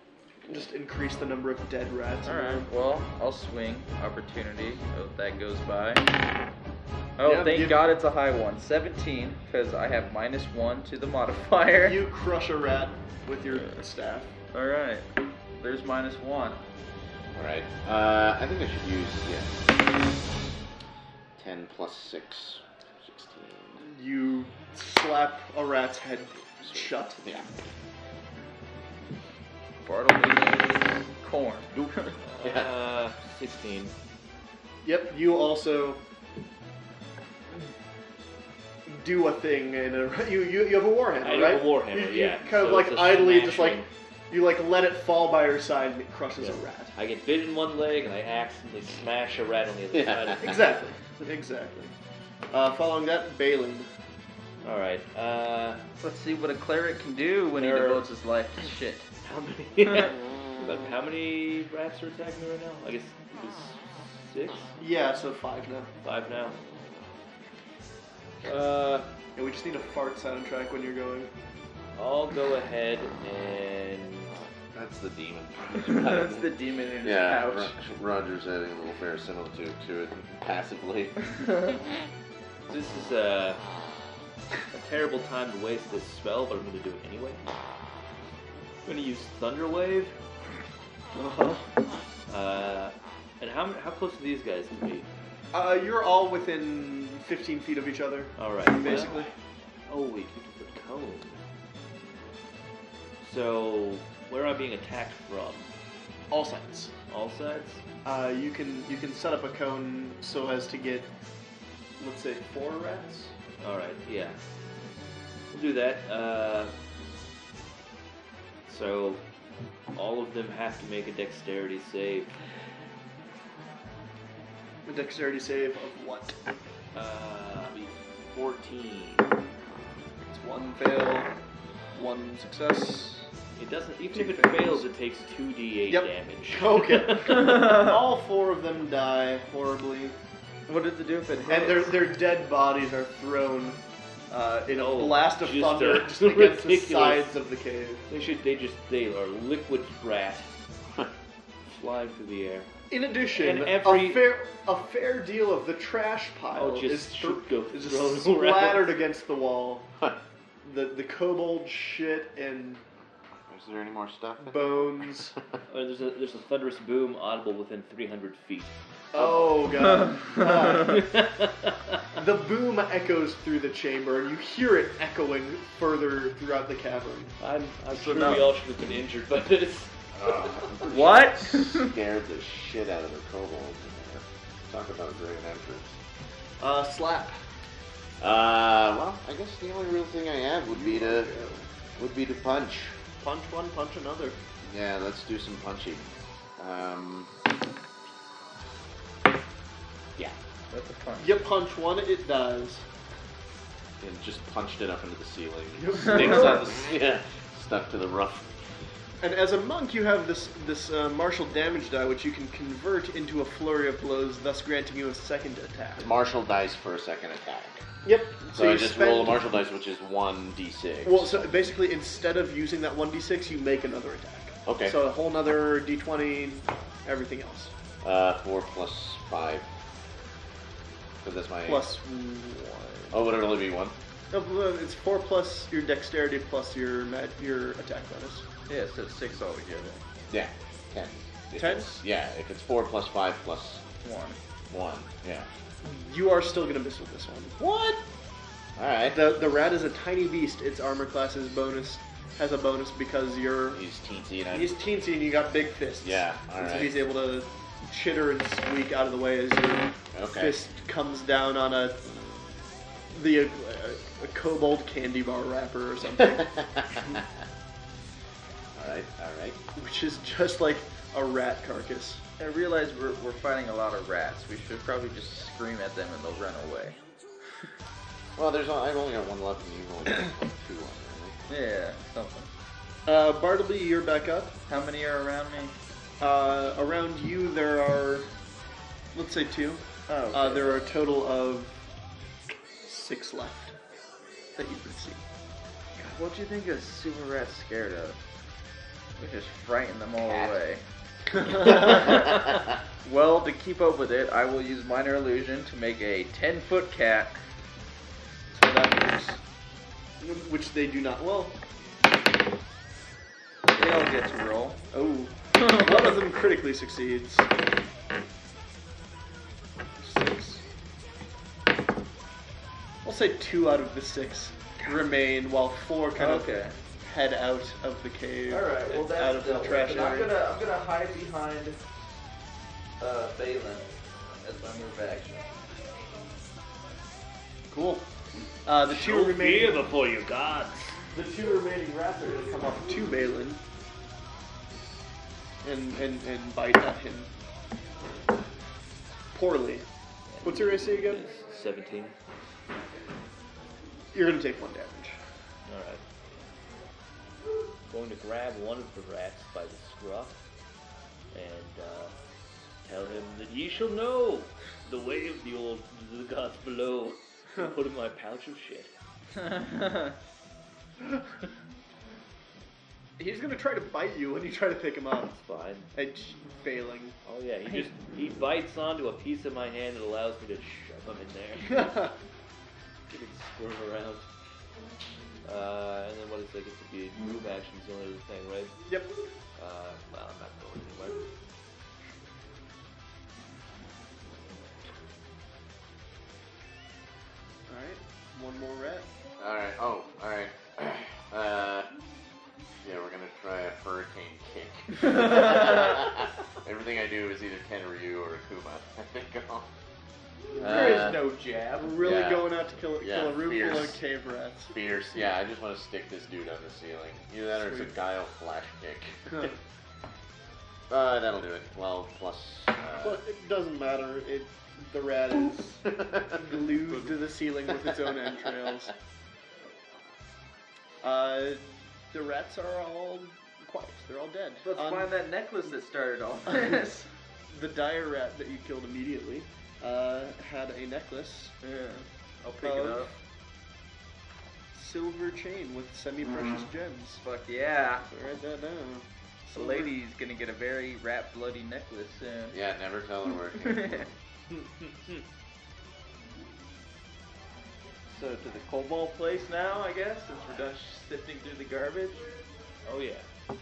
Just increase the number of dead rats. in the Alright, room. well, I'll swing. Opportunity. Oh, that goes by. Oh, Yeah, thank you- God it's a high one. seventeen, because I have minus one to the modifier. You crush a rat with your staff. Alright, there's minus one. Alright. Uh, I think I should use, yeah. ten plus six. sixteen. You slap a rat's head shut. Yeah. Bartleby corn. Uh, sixteen. Yep, you also do a thing in a you you, you have a warhammer, I do right? have a warhammer, you, you yeah. kind of So like it's a idly just like smashing- you like let it fall by your side and it crushes Yeah. a rat. I get bit in one leg and I accidentally smash a rat on the other Yeah. side. Of Exactly, exactly. Uh, following that, Balin. All right. Uh, Let's see what a cleric can do when he There- devotes his life to shit. how many? But how many rats are attacking me right now? I guess it was six, Yeah, so five now. five now. Uh, And we just need a fart soundtrack when you're going. I'll go ahead and That's the demon. That's the demon in his Yeah, pouch. Ro- Roger's adding a little verisimilitude to it passively. this is uh, a terrible time to waste this spell, but I'm going to do it anyway. I'm going to use Thunder Wave. Uh-huh. Uh, and how how close are these guys to me? Uh, you're all within fifteen feet of each other, All right, basically. Oh wait, you took the cone. So where am I being attacked from? All sides. All sides? Uh, you can you can set up a cone so as to get, let's say, four rats. All right, yeah. We'll do that. Uh, so all of them have to make a dexterity save. A dexterity save of what? Uh, be fourteen. It's one fail, one success. It doesn't. Even Two if it fails. fails, it takes two d eight Yep. damage. Okay. All four of them die horribly, What does it do if it hits? and their their dead bodies are thrown uh, in a Oh, blast of just, thunder uh, just against the ridiculous. sides of the cave. They should. They just. They are liquid rat, flying through the air. In addition, And every- a fair a fair deal of the trash pile Oh, just is, thr- should go is thrown just around. splattered against the wall. The the kobold shit and Is there any more stuff? bones. Uh, there's a there's a thunderous boom audible within three hundred feet. Oh god. Uh, the boom echoes through the chamber, and you hear it echoing further throughout the cavern. I'm I'm So sure now- we all should have been injured by this. What? Scared the shit out of the kobolds in there. Talk about a great entrance. Uh, slap. Uh, well, I guess the only real thing I have would be to would be to punch. Punch one, punch another. Yeah, let's do some punching. Um, yeah, That's a punch. You punch one, it dies. and just punched it up into the ceiling. Yep. Sticks on the yeah, stuck to the roof. And as a monk, you have this this uh, martial damage die, which you can convert into a flurry of blows, thus granting you a second attack. Martial dice for a second attack. Yep. So, you I just spend, roll a martial dice, which is one d six. Well, so basically, instead of using that one d six, you make another attack. Okay. So a whole nother d twenty, everything else. uh, four plus five. Because that's my Plus one. Oh, would it only be one? No, well, it's four plus your dexterity plus your ma- your attack bonus. Yeah, so it's six altogether. Yeah, ten. If Ten? it's- Yeah, if it's four plus five plus One. one. Yeah. You are still gonna miss with this one. What? All right. The the rat is a tiny beast. Its armor class is bonus has a bonus because you're He's teensy and I'm. he's teensy and you got big fists. Yeah, all And So right. he's able to chitter and squeak out of the way as your Okay. fist comes down on a the a, a kobold candy bar wrapper or something, all right. All right. which is just like a rat carcass. I realize we're, we're fighting a lot of rats. We should probably just scream at them and they'll run away. Well, there's o- I've only got one left, and you've only got like two on there. Yeah, something. Uh, Bartleby, you're back up. How many are around me? Uh, around you, there are, let's say two. Oh, okay. Uh, there are a total of six left that you can see. God, what do you think a super rat's scared of? We just frighten them all Cat. away. Well, to keep up with it, I will use minor illusion to make a ten-foot cat. So that works. Which they do not. Well, They all get to roll. oh, one of them critically succeeds. Six. I'll say two out of the six remain, while four kind Okay. of head out of the cave. All right. Well, that's out of the still trash working. I'm area. gonna I'm gonna hide behind uh, Balin as my move action. Cool. Uh, the two remaining. before you gods. The two remaining rats are going to come up to Balin and, and, and bite at him. Poorly. What's your A C again? seventeen. You're going to take one damage. Alright. Going to grab one of the rats by the scruff and uh, tell him that ye shall know the way of the old the gods below. And put in my pouch of shit. He's going to try to bite you when you try to pick him up. It's fine. It's failing. Oh yeah, he just he bites onto a piece of my hand that allows me to shove him in there. Get him squirm around. Uh, and then what is it? Gets to be move action's the only other thing, right? Yep. Uh, well, I'm not going anywhere. Alright, one more rat. Alright, oh, alright. Uh, yeah, we're gonna try a hurricane kick. Everything I do is either Ken Ryu or Akuma. I think I'll... There is Uh, no jab. Really Yeah. going out to kill, Yeah, kill a room full fierce. of cave rats. Fierce. Yeah, I just want to stick this dude on the ceiling. Either that or it's a Sweet. guile flash kick. Huh. uh, that'll do it. twelve plus... Uh, But it doesn't matter. It the rat is glued to the ceiling with its own entrails. Uh, the rats are all quiet. They're all dead. Let's Um, find that necklace that started all this. The dire rat that you killed immediately uh, had a necklace, Yeah. I'll pick it Of- up. silver chain with semi-precious Mm-hmm. gems. Fuck yeah. So write that down. The lady's gonna get a very rat bloody necklace soon. yeah, never tell her where it came from. So to the cobalt place now, I guess, since we're done sifting through the garbage. Oh yeah.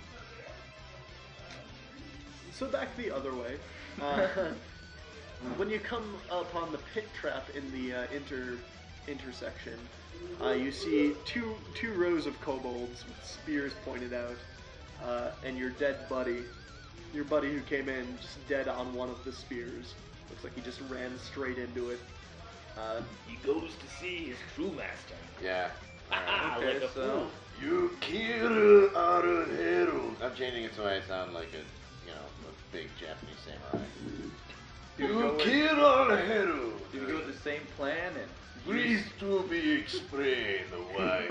So back the other way. Uh, when you come upon the pit trap in the uh, inter intersection, uh, you see two two rows of kobolds with spears pointed out, uh, and your dead buddy, your buddy who came in just dead on one of the spears. Looks like he just ran straight into it. Uh, He goes to see his true master. Yeah. Ah, Okay, like a so- fool. You kill our hero. I'm changing it so I sound like a, you know, a big Japanese samurai. You go with- kill our hero. Do we go with the same plan and Please to be explained why.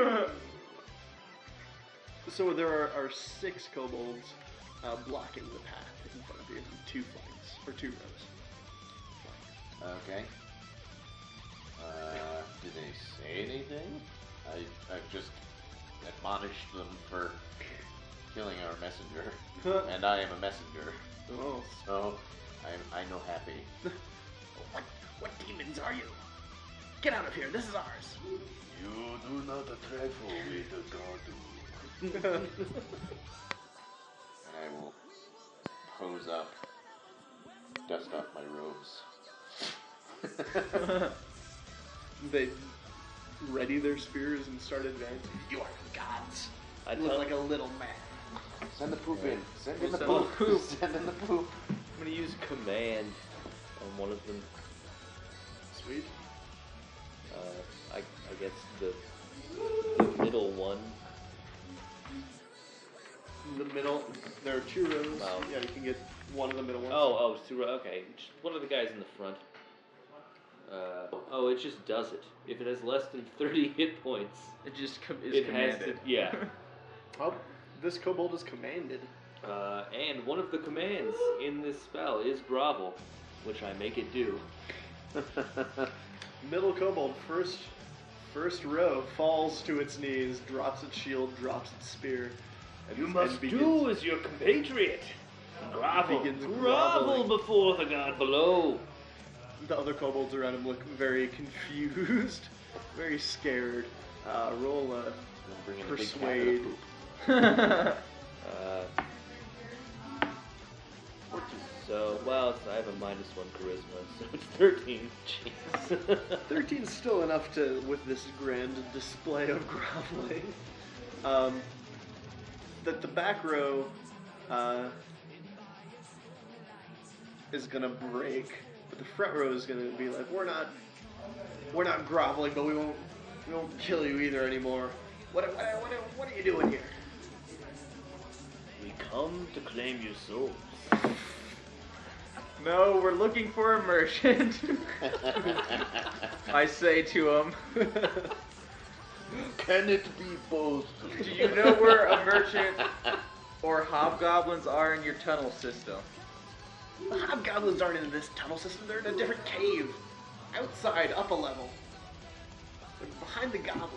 so there are, are six kobolds uh, blocking the path in front of you, two flanks or two rows. Okay. Uh, did they say anything? I I've just admonished them for killing our messenger, and I am a messenger, Oh, so I'm I know happy. what what demons are you? Get out of here! This is ours. You do not trifle with the god. And I will pose up, dust off my robes. They ready their spears and start advancing. You are gods. I You look tell like a little man. Send the poop in. Send in the Send the poop. poop. Send in the poop. I'm gonna use command on one of them. Sweet. Uh, I I guess the the middle one. In the middle, there are two rows. Wow. Yeah, you can get one of the middle ones. Oh oh, it's two, okay. Just one of the guys in the front. Uh, oh, it just does it. If it has less than thirty hit points, it just com- is it commanded? has to. Yeah. Oh, this kobold is commanded. Uh, and one of the commands in this spell is grovel, which I make it do. Middle kobold, first first row, falls to its knees, drops its shield, drops its spear, You and must begins- do as your compatriot. Grovel, begins grovel groveling. before the god below. The other kobolds around him look very confused, very scared. Uh, roll a Bring in a big persuade. packet of poop. Uh, so, well, it's, I have a minus one charisma, so it's thirteen. Jeez. Thirteen's still enough to with this grand display of groveling. Um, that the back row uh, is gonna break, but the front row is gonna be like, we're not, we're not groveling, but we won't, we won't kill you either anymore. What, what, what, what are you doing here? We come to claim your souls. No, we're looking for a merchant. I say to him, Can it be both? do you know where a merchant or hobgoblins are in your tunnel system? The hobgoblins aren't in this tunnel system. They're in a different cave, outside, up a level. They're behind the goblins.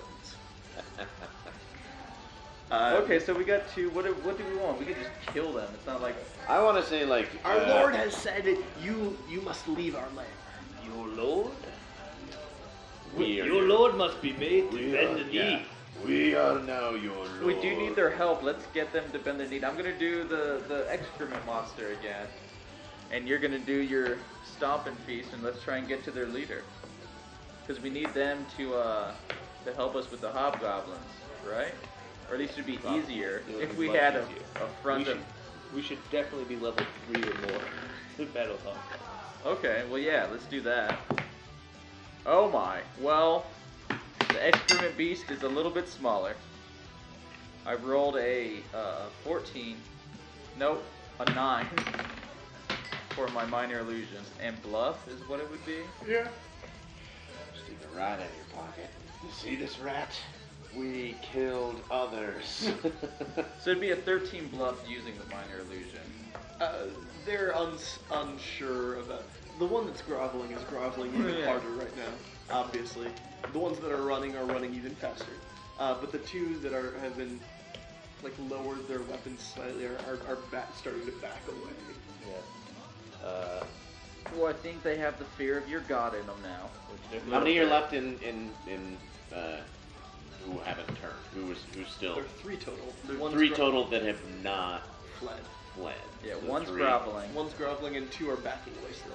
Uh, Okay, so we got two. What do, what do we want? We could just kill them. It's not like I want to say like Our uh, Lord has said you you must leave our land. Your lord? we are Your lord must be made to We bend are, the knee. yeah. We are now your lord. we do need their help. Let's get them to bend their knee. I'm gonna do the the excrement monster again, and you're gonna do your stomp and feast, and let's try and get to their leader, because we need them to uh to help us with the hobgoblins, right? Or at least it'd be easier It would if be we much had a, easier. a front we of. should, we should definitely be level three or more to battle hobgoblins. Okay, well yeah, let's do that. Oh my, well, the excrement beast is a little bit smaller. I rolled a uh, fourteen, nope, a nine for my minor illusions, and bluff is what it would be. Yeah. Stick a rat in your pocket. You see this rat? We killed others. So it'd be a thirteen bluff using the minor illusion. Uh, they're uns- unsure about. The one that's groveling is groveling even Yeah. harder right now. Obviously, the ones that are running are running even faster. Uh, but the two that are have been like lowered their weapons slightly are are, are back, starting to back away. Yeah. Uh, Well, I think they have the fear of your god in them now. which How many are left in in in uh, who haven't turned? Who was who's still? There are three total. There are One's three gro- total that have not fled. fled. Yeah, So one's three. groveling. One's groveling and two are backing away slowly.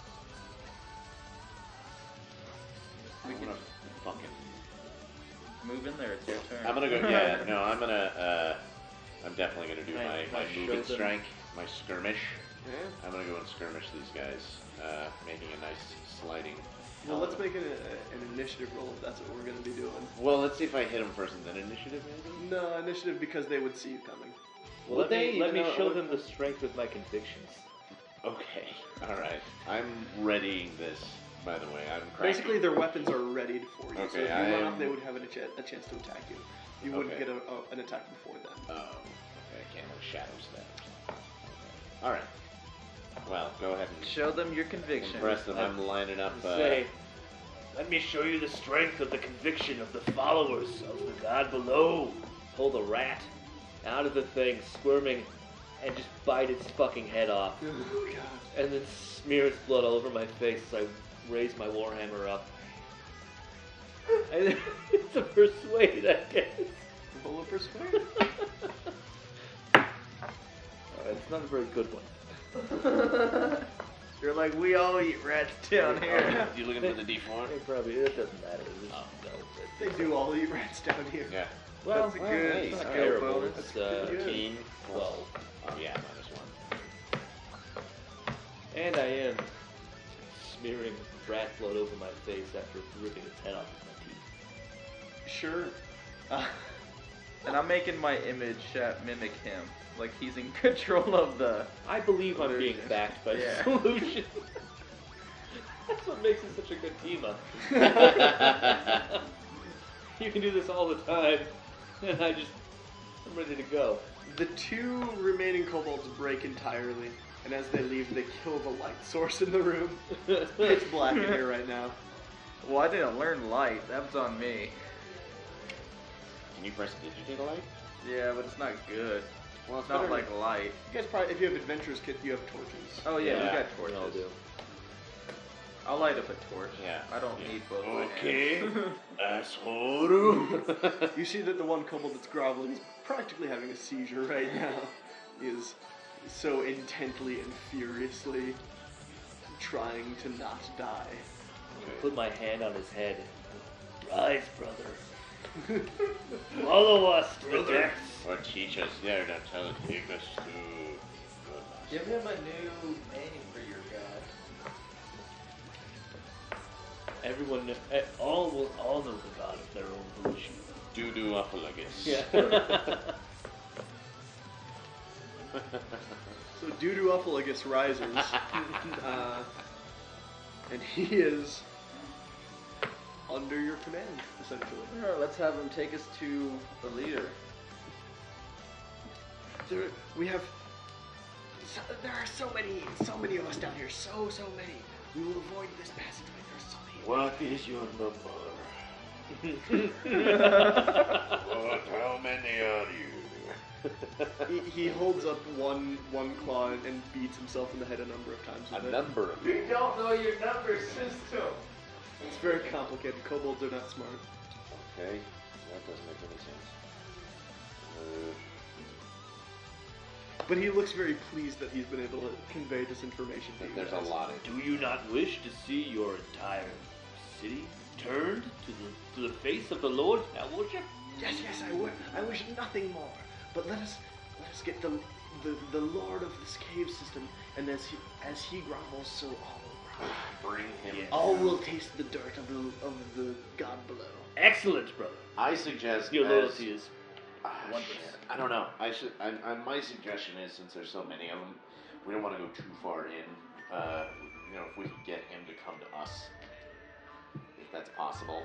I'm gonna fucking. Move in there, it's your turn. I'm gonna go. Yeah, no, I'm gonna. Uh, I'm definitely gonna do Can my I- my can I movement show them- strike, my skirmish. Yeah. I'm gonna go and skirmish these guys, uh, making a nice sliding. Well, let's element. make it a, an initiative roll if that's what we're going to be doing. Well, let's see if I hit them first and then initiative, maybe. No, initiative because they would see you coming. Well, Would let they me, let even me know- show them the strength of my convictions. Okay, all right. I'm readying this. By the way, I'm cracking. Basically, their weapons are readied for you. so Okay, if you I run am- off, they would have a, ch- a chance to attack you. You wouldn't Okay. get a, a, an attack before them. Oh, okay. I can't like shadow step. Okay. All right. Well, go ahead and Show them your conviction. impress them. I'm lining up. Uh, Say, let me show you the strength of the conviction of the followers of the god below. Pull the rat out of the thing, squirming, and just bite its fucking head off. Oh, God. And then smear its blood all over my face as I raise my warhammer up. And it's a persuade, I guess. Roll a persuade? Uh, it's not a very good one. You're like, we all eat rats down here. You looking for the D four? It probably it doesn't matter. It's just, Oh. no, it- They do all eat rats down here. Yeah. Well, That's a good, hey, that's a all good right. terrible. bonus. It's uh, pretty good. Thirteen. twelve. Oh yeah, minus one. And I am smearing rat blood over my face after ripping its head off with my teeth. Sure. Uh, And I'm making my image uh, mimic him. Like he's in control of the... I believe I'm being Solution. backed by Yeah. the solution. That's what makes it such a good team up. You can do this all the time, and I just, I'm ready to go. the two remaining kobolds break entirely, and as they leave, they kill the light source in the room. It's pitch black in here right now. Well, I didn't learn light. That was on me. Can you press digitate light? Yeah, but it's not good. Well, It's not like light. You guys probably, if you have adventurers kit, you have torches. Oh yeah, Yeah, we got We all torches. do. I'll light up a torch. Yeah. I don't Yeah. need both my Okay, hands. asshole. You see that the one kobold that's groveling is practically having a seizure right now. He is so intently and furiously trying to not die. Put my hand on his head. Rise, brother. Follow us to the depths. Or teach us there to tell us, take us to. Give him a new name for your god. Everyone, kn- eh, All will all know the god of their own volition. Doo-doo Ophalagus. yeah. So Dudu Uffalagus rises, uh, and he is under your command, essentially. Alright, let's have him take us to the leader. There, we have. So, there are so many, so many of us down here. So, so many. We will avoid this passageway. There's so many. What is your number? What, how many are you? He, he holds up one one claw and beats himself in the head a number of times with A it. number of We don't know your number system. It's very complicated. Kobolds are not smart. Okay, that doesn't make any sense. Uh, But he looks very pleased that he's been able to convey this information to you there's a guys. lot in Do you not wish to see your entire city turned to the to the face of the Lord now worship? Yes, yes, I would. I wish nothing more. But let us let us get the the, the lord of this cave system, and as he as he grovels, so all will grovel. Bring him. Yes. All will taste the dirt of the of the god below. Excellent, brother. I suggest Your as- loyalty is Ah, wondrous. shit. I don't know. I should. I, I, my suggestion is, since there's so many of them, we don't want to go too far in. Uh, you know, if we could get him to come to us, if that's possible.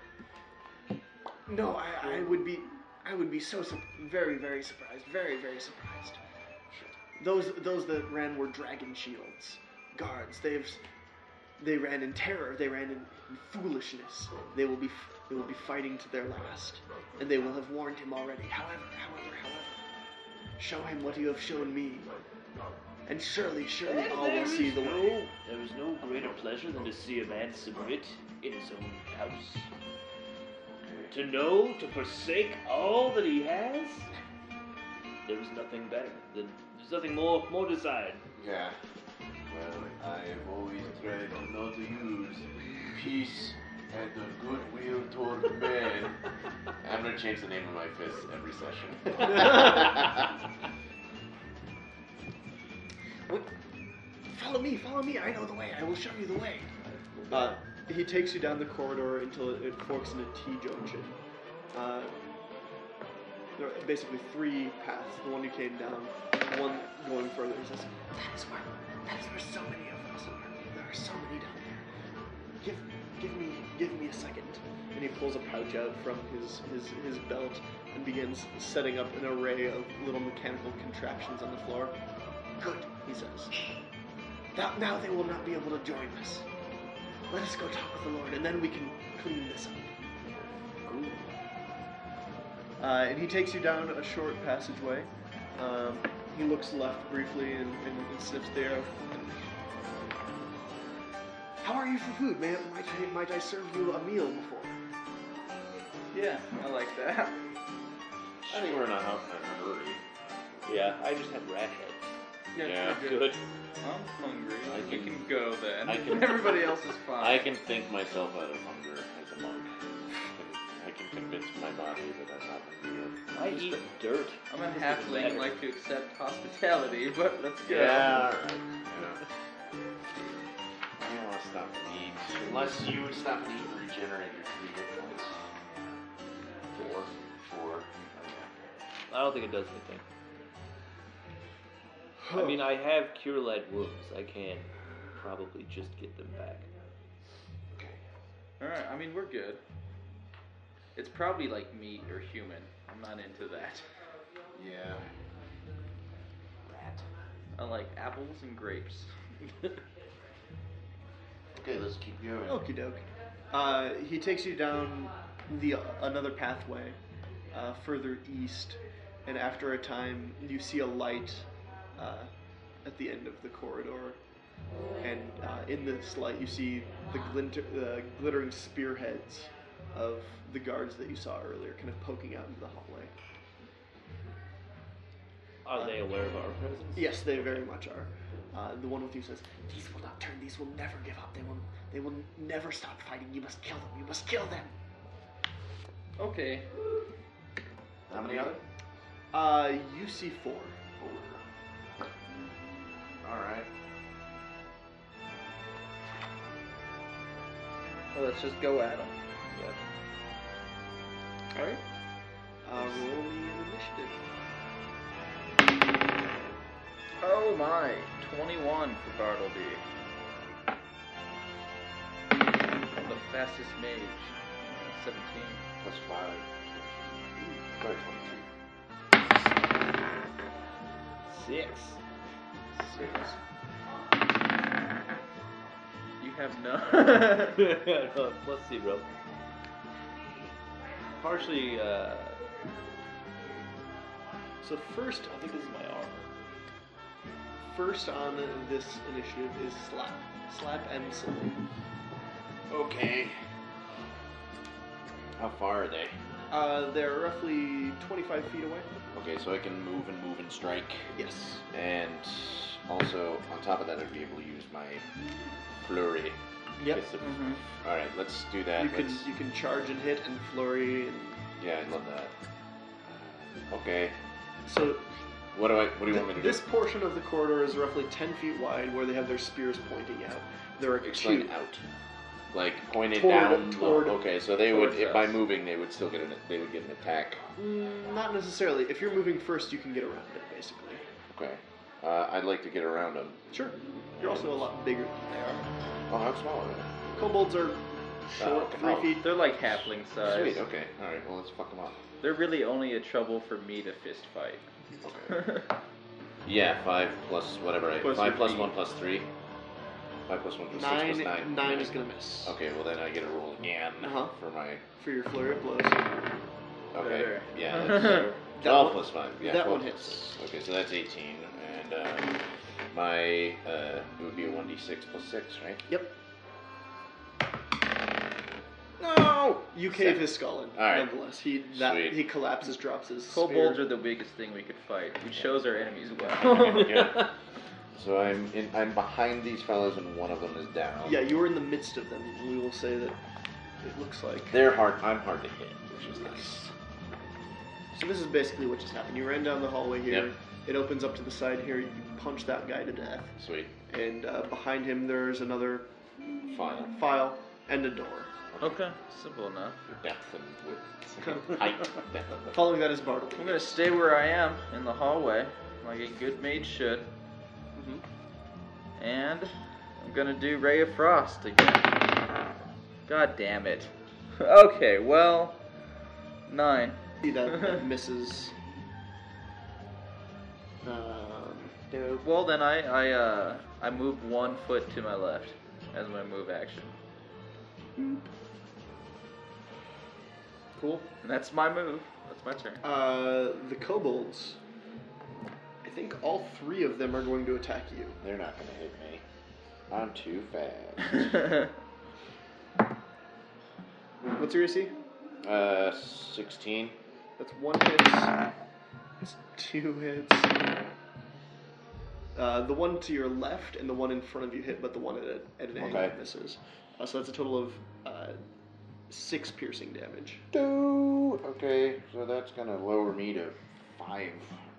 No, I, I would be I would be so su- very very surprised, very very surprised. Those those that ran were dragon shields, guards. They've they ran in terror. They ran in, in foolishness. They will be f- they will be fighting to their last, and they will have warned him already. However, however, however, show him what you have shown me, and surely, surely And all there will see is the no, way. There is no greater pleasure than to see a man submit in his own house. To know, to forsake all that he has, there is nothing better than there's nothing more more desired. Yeah. Well, I have always tried to not to use peace and the goodwill toward men. I'm gonna change the name of my fist every session. What? Follow me, follow me. I know the way. I will show you the way. Uh, he takes you down the corridor until it, it forks in a T-junction. Uh, there are basically three paths. The one you came down, one going further. He says, "That is where, that is where so many of us are. There are so many down there. Give, give me, give me a second." And he pulls a pouch out from his, his, his belt and begins setting up an array of little mechanical contraptions on the floor. "Good," he says. Now, now they will not be able to join us. Let us go talk with the Lord, and then we can clean this up. Ooh. Uh, and he takes you down a short passageway. Um, he looks left briefly and, and, and sniffs the air. How are you for food? May, might, I, might I serve you a meal before? Yeah, I like that. I think we're in a, hu- in a hurry. Yeah, I just had rat head. Yeah, pretty Good. I'm hungry. I we can- can go then. I can- Everybody else is fine. I can think myself out of hunger as a monk. I can convince my body that I'm not hungry. I eat dirt. I'm a Doesn't halfling matter. like to accept hospitality, but let's go. Yeah, alright. Yeah. I don't want to stop and eat. Unless you would stop and eat and regenerate your three hit points. Four. Four. I don't think it does anything. I mean, I have cure light wounds. I can probably just get them back. Alright, I mean, we're good. It's probably like meat or human. I'm not into that. Yeah. Rat. I like apples and grapes. Okay, let's keep going. Okie doke. Uh, he takes you down the another pathway, uh, further east, and after a time, you see a light uh, at the end of the corridor. And uh, in this light, you see the glinter, uh, glittering spearheads of the guards that you saw earlier, kind of poking out into the hallway. Are they aware of our presence? Yes, they very much are. Uh, the one with you says, "These will not turn. These will never give up. They will. They will never stop fighting. You must kill them. You must kill them." Okay. How many other? Uh, you see four. All right. Well, let's just go at them. Yep. Alright. Uh, roll me an initiative. Oh my. twenty-one for Bartleby. I'm the fastest mage. seventeen. Plus five. Probably twenty-two. Six. Six. You have no. Plus zero. Partially, uh, So first, I think this is my armor. first on this initiative is Slap. Slap and Sully. Okay. How far are they? Uh, they're roughly twenty-five feet away. Okay, so I can move and move and strike. Yes. And also, on top of that, I'd be able to use my flurry. Yep. Kiss of- Mhm. All right, let's do that. You can Let's- you can charge and hit and flurry and Yeah, I love that. Okay. so. What do I? What do you th- want me to this do? portion of the corridor is roughly ten feet wide, where they have their spears pointing out. There are Explain two. out. Like pointed Toward- down. toward- okay, so they would, towards if by us. moving, they would still get an. They would get an attack. Mm, not necessarily. If you're moving first, you can get around it, basically. Okay. Uh, I'd like to get around them. Sure. You're also a lot bigger than they are. Oh, how small are they? Kobolds are short, Oh, three oh. feet. They're like halfling size. Sweet. Okay. All right. Well, let's fuck them up. They're really only a trouble for me to fist fight. Okay. Yeah, five plus whatever. I, Plus five your plus feet. one plus three. Five plus one plus Nine, six plus nine. nine is gonna miss. Okay. Well, then I get a roll again Uh-huh. for my. For your flurry of blows. Okay. Better. Yeah. That's better. That twelve one- plus five. Yeah. that twelve one plus hits. six. Okay, so that's eighteen, and uh, my uh, it would be a one d six plus six, right? Yep. No. You cave Seven. his skull in. All right. Nonetheless, he that Sweet. he collapses, drops his Kobolds spear. are the biggest thing we could fight. We chose our enemies well. Yeah. So I'm in, I'm behind these fellows, and one of them is down. Yeah, you were in the midst of them. We will say that it looks like. They're hard. I'm hard to hit, which is nice. So this is basically what just happened. You ran down the hallway here. Yep. It opens up to the side here. You punch that guy to death, Sweet. and uh, behind him there's another File. file and a door. Okay, simple enough. Depth and width. Height. Depth. Following that is Bartleby. I'm gonna stay where I am in the hallway, like a good mage should, Mhm. and I'm gonna do Ray of Frost again. God damn it. Okay, well, nine. See that, that misses. Um, Uh, Well, then I I uh I move one foot to my left as my move action. cool. And that's my move. That's my turn. Uh, the kobolds. I think all three of them are going to attack you. They're not gonna hit me. I'm too fast. What's your A C? Uh, sixteen. That's one hit. That's two hits. Uh, the one to your left and the one in front of you hit, but the one at, a, at an angle Okay. misses. Uh, so that's a total of uh, six piercing damage. Dude. Okay, so that's gonna lower me to five.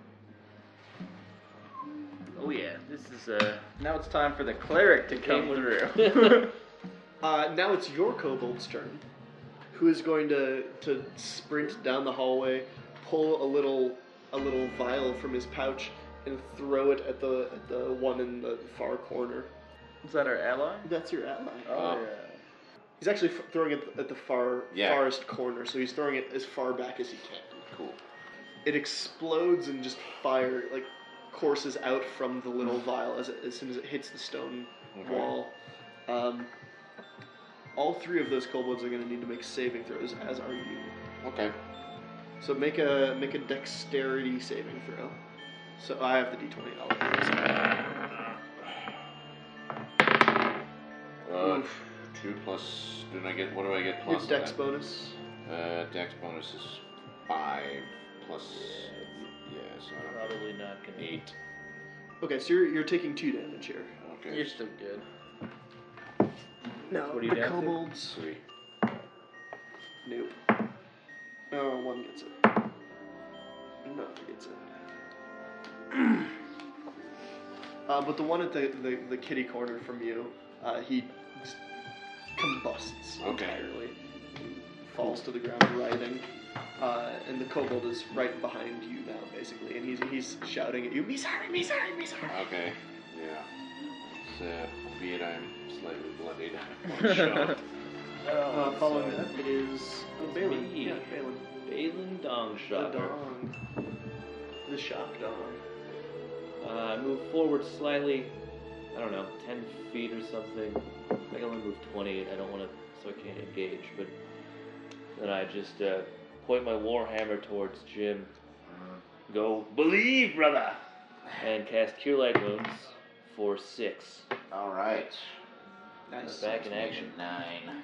Oh yeah, this is uh now it's time for the cleric to come Okay. through. Uh, now it's your kobold's turn, who is going to, to sprint down the hallway, pull a little a little vial from his pouch, and throw it at the at the one in the far corner. Is that our ally? That's your ally. Oh Uh, yeah. He's actually f- throwing it at the far Yeah. farthest corner, so he's throwing it as far back as he can. Cool. It explodes and just fire like courses out from the little vial as it, as soon as it hits the stone Okay. wall. Um, all three of those kobolds are going to need to make saving throws, as are you. Okay. So make a make a dexterity saving throw. So I have the d twenty. I'll Uh, Oof. two plus. Did I get? What do I get Your plus? on dex that? bonus. Uh, dex bonus is five plus. Yeah, so I don't Probably not gonna. eight. Okay, so you're you're taking two damage here. Okay. You're still good. No, What are you the down to? kobolds. Three. Nope. Oh, one gets it. Another gets it. uh, but the one at the, the, the kitty corner from you, uh, he just combusts Okay. entirely. Falls to the ground writhing. Uh, and the kobold is right behind you now, basically. And he's he's shouting at you, me sorry, me sorry, me sorry. Okay. Yeah. It's, uh, albeit I'm slightly bloodied. One shot. Uh, following that, it is uh, Balin. me. Yeah, Balin. Balin Dong The Shocker. dong. The shock dong. Uh, I move forward slightly. I don't know, ten feet or something. I can only move twenty. I don't want to, so I can't engage. But then I just uh, point my warhammer towards Jim. Go, believe, brother, and cast Cure Light Wounds for six. All right. Nice. Back in action. Nine.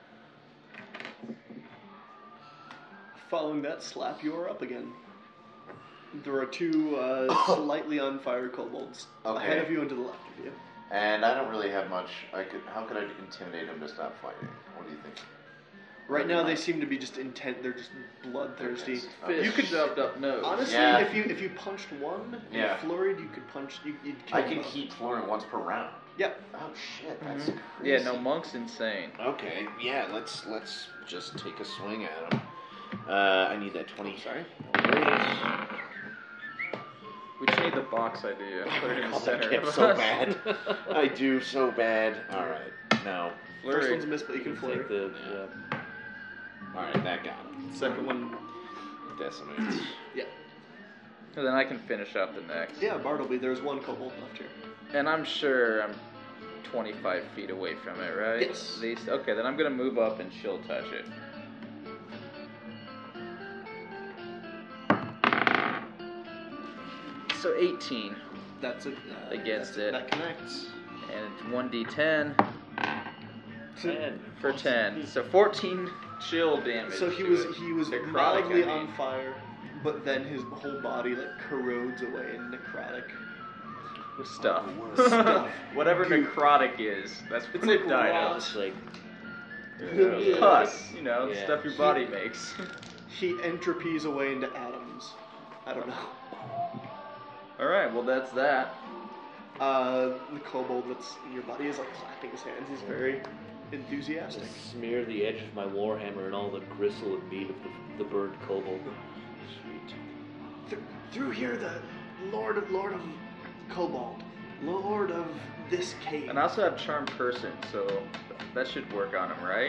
Following that slap, you are up again. There are two uh, slightly on fire kobolds Okay. ahead of you and to the left of you. And I don't really have much. I could. How could I intimidate them to stop fighting? What do you think? Right now, they seem to be just intent. They're just bloodthirsty. Okay. You could shoved up nose. honestly, Yeah. if you if you punched one and Yeah. flurried, you could punch. You, you'd kill I can them both. keep flooring once per round. Yep. Oh shit, that's Mhm. crazy. Yeah, no, Monk's insane. Okay, yeah, let's let's just take a swing at him. Uh, I need that twenty. Sorry. We just need the box idea. Put it in the God, center. I get of so us. bad. I do so bad. All right, no. First Flurry. one's a miss, but you can Take flurry. the, yeah. All right, that got him. Second one, Decimates. yeah. And then I can finish up the next. Yeah, Bartleby, there's one kobold left here. And I'm sure I'm twenty-five feet away from it, right? Yes. At least. Okay, then I'm gonna move up and chill touch it. So eighteen, That's a, uh, Against that's a- it. That connects. and one d ten Man. for ten. So fourteen chill damage. So he to was it. he was Necrotic, mildly I mean. on fire, but then his whole body like corrodes away in necrotic. With stuff. Stuff. Whatever Goo. necrotic is, that's It's what it like died rot. of. It's like, Yeah. Pus, you know, the Yeah. stuff your body makes. He entropies away into atoms. I don't know. Alright, well that's that. Uh, the kobold that's in your body is like clapping his hands. He's very enthusiastic. just smear the edge of my warhammer and all the gristle and meat of the, the burned kobold. Sweet. Th- through here, the Lord of Lord of Kobold, Lord of this cave. And I also have Charm Person, so that should work on him, right?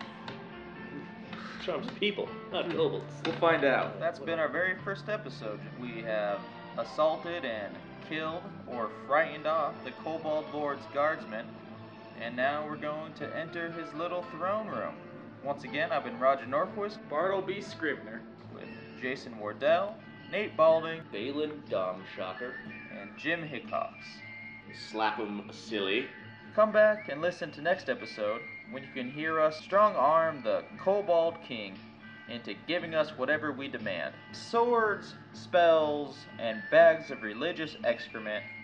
Charms people, not kobolds. We'll find out. That's been our very first episode. We have assaulted and killed or frightened off the Kobold Lord's guardsmen, and now we're going to enter his little throne room. Once again, I've been Roger Norquist Bartleby Scribner. with Jason Wardell, Nate Balding, Balin Dong Shocker. and Jim Hickox. Slap him silly. Come back and listen to next episode when you can hear us strong arm the Kobold King into giving us whatever we demand. Swords, spells, and bags of religious excrement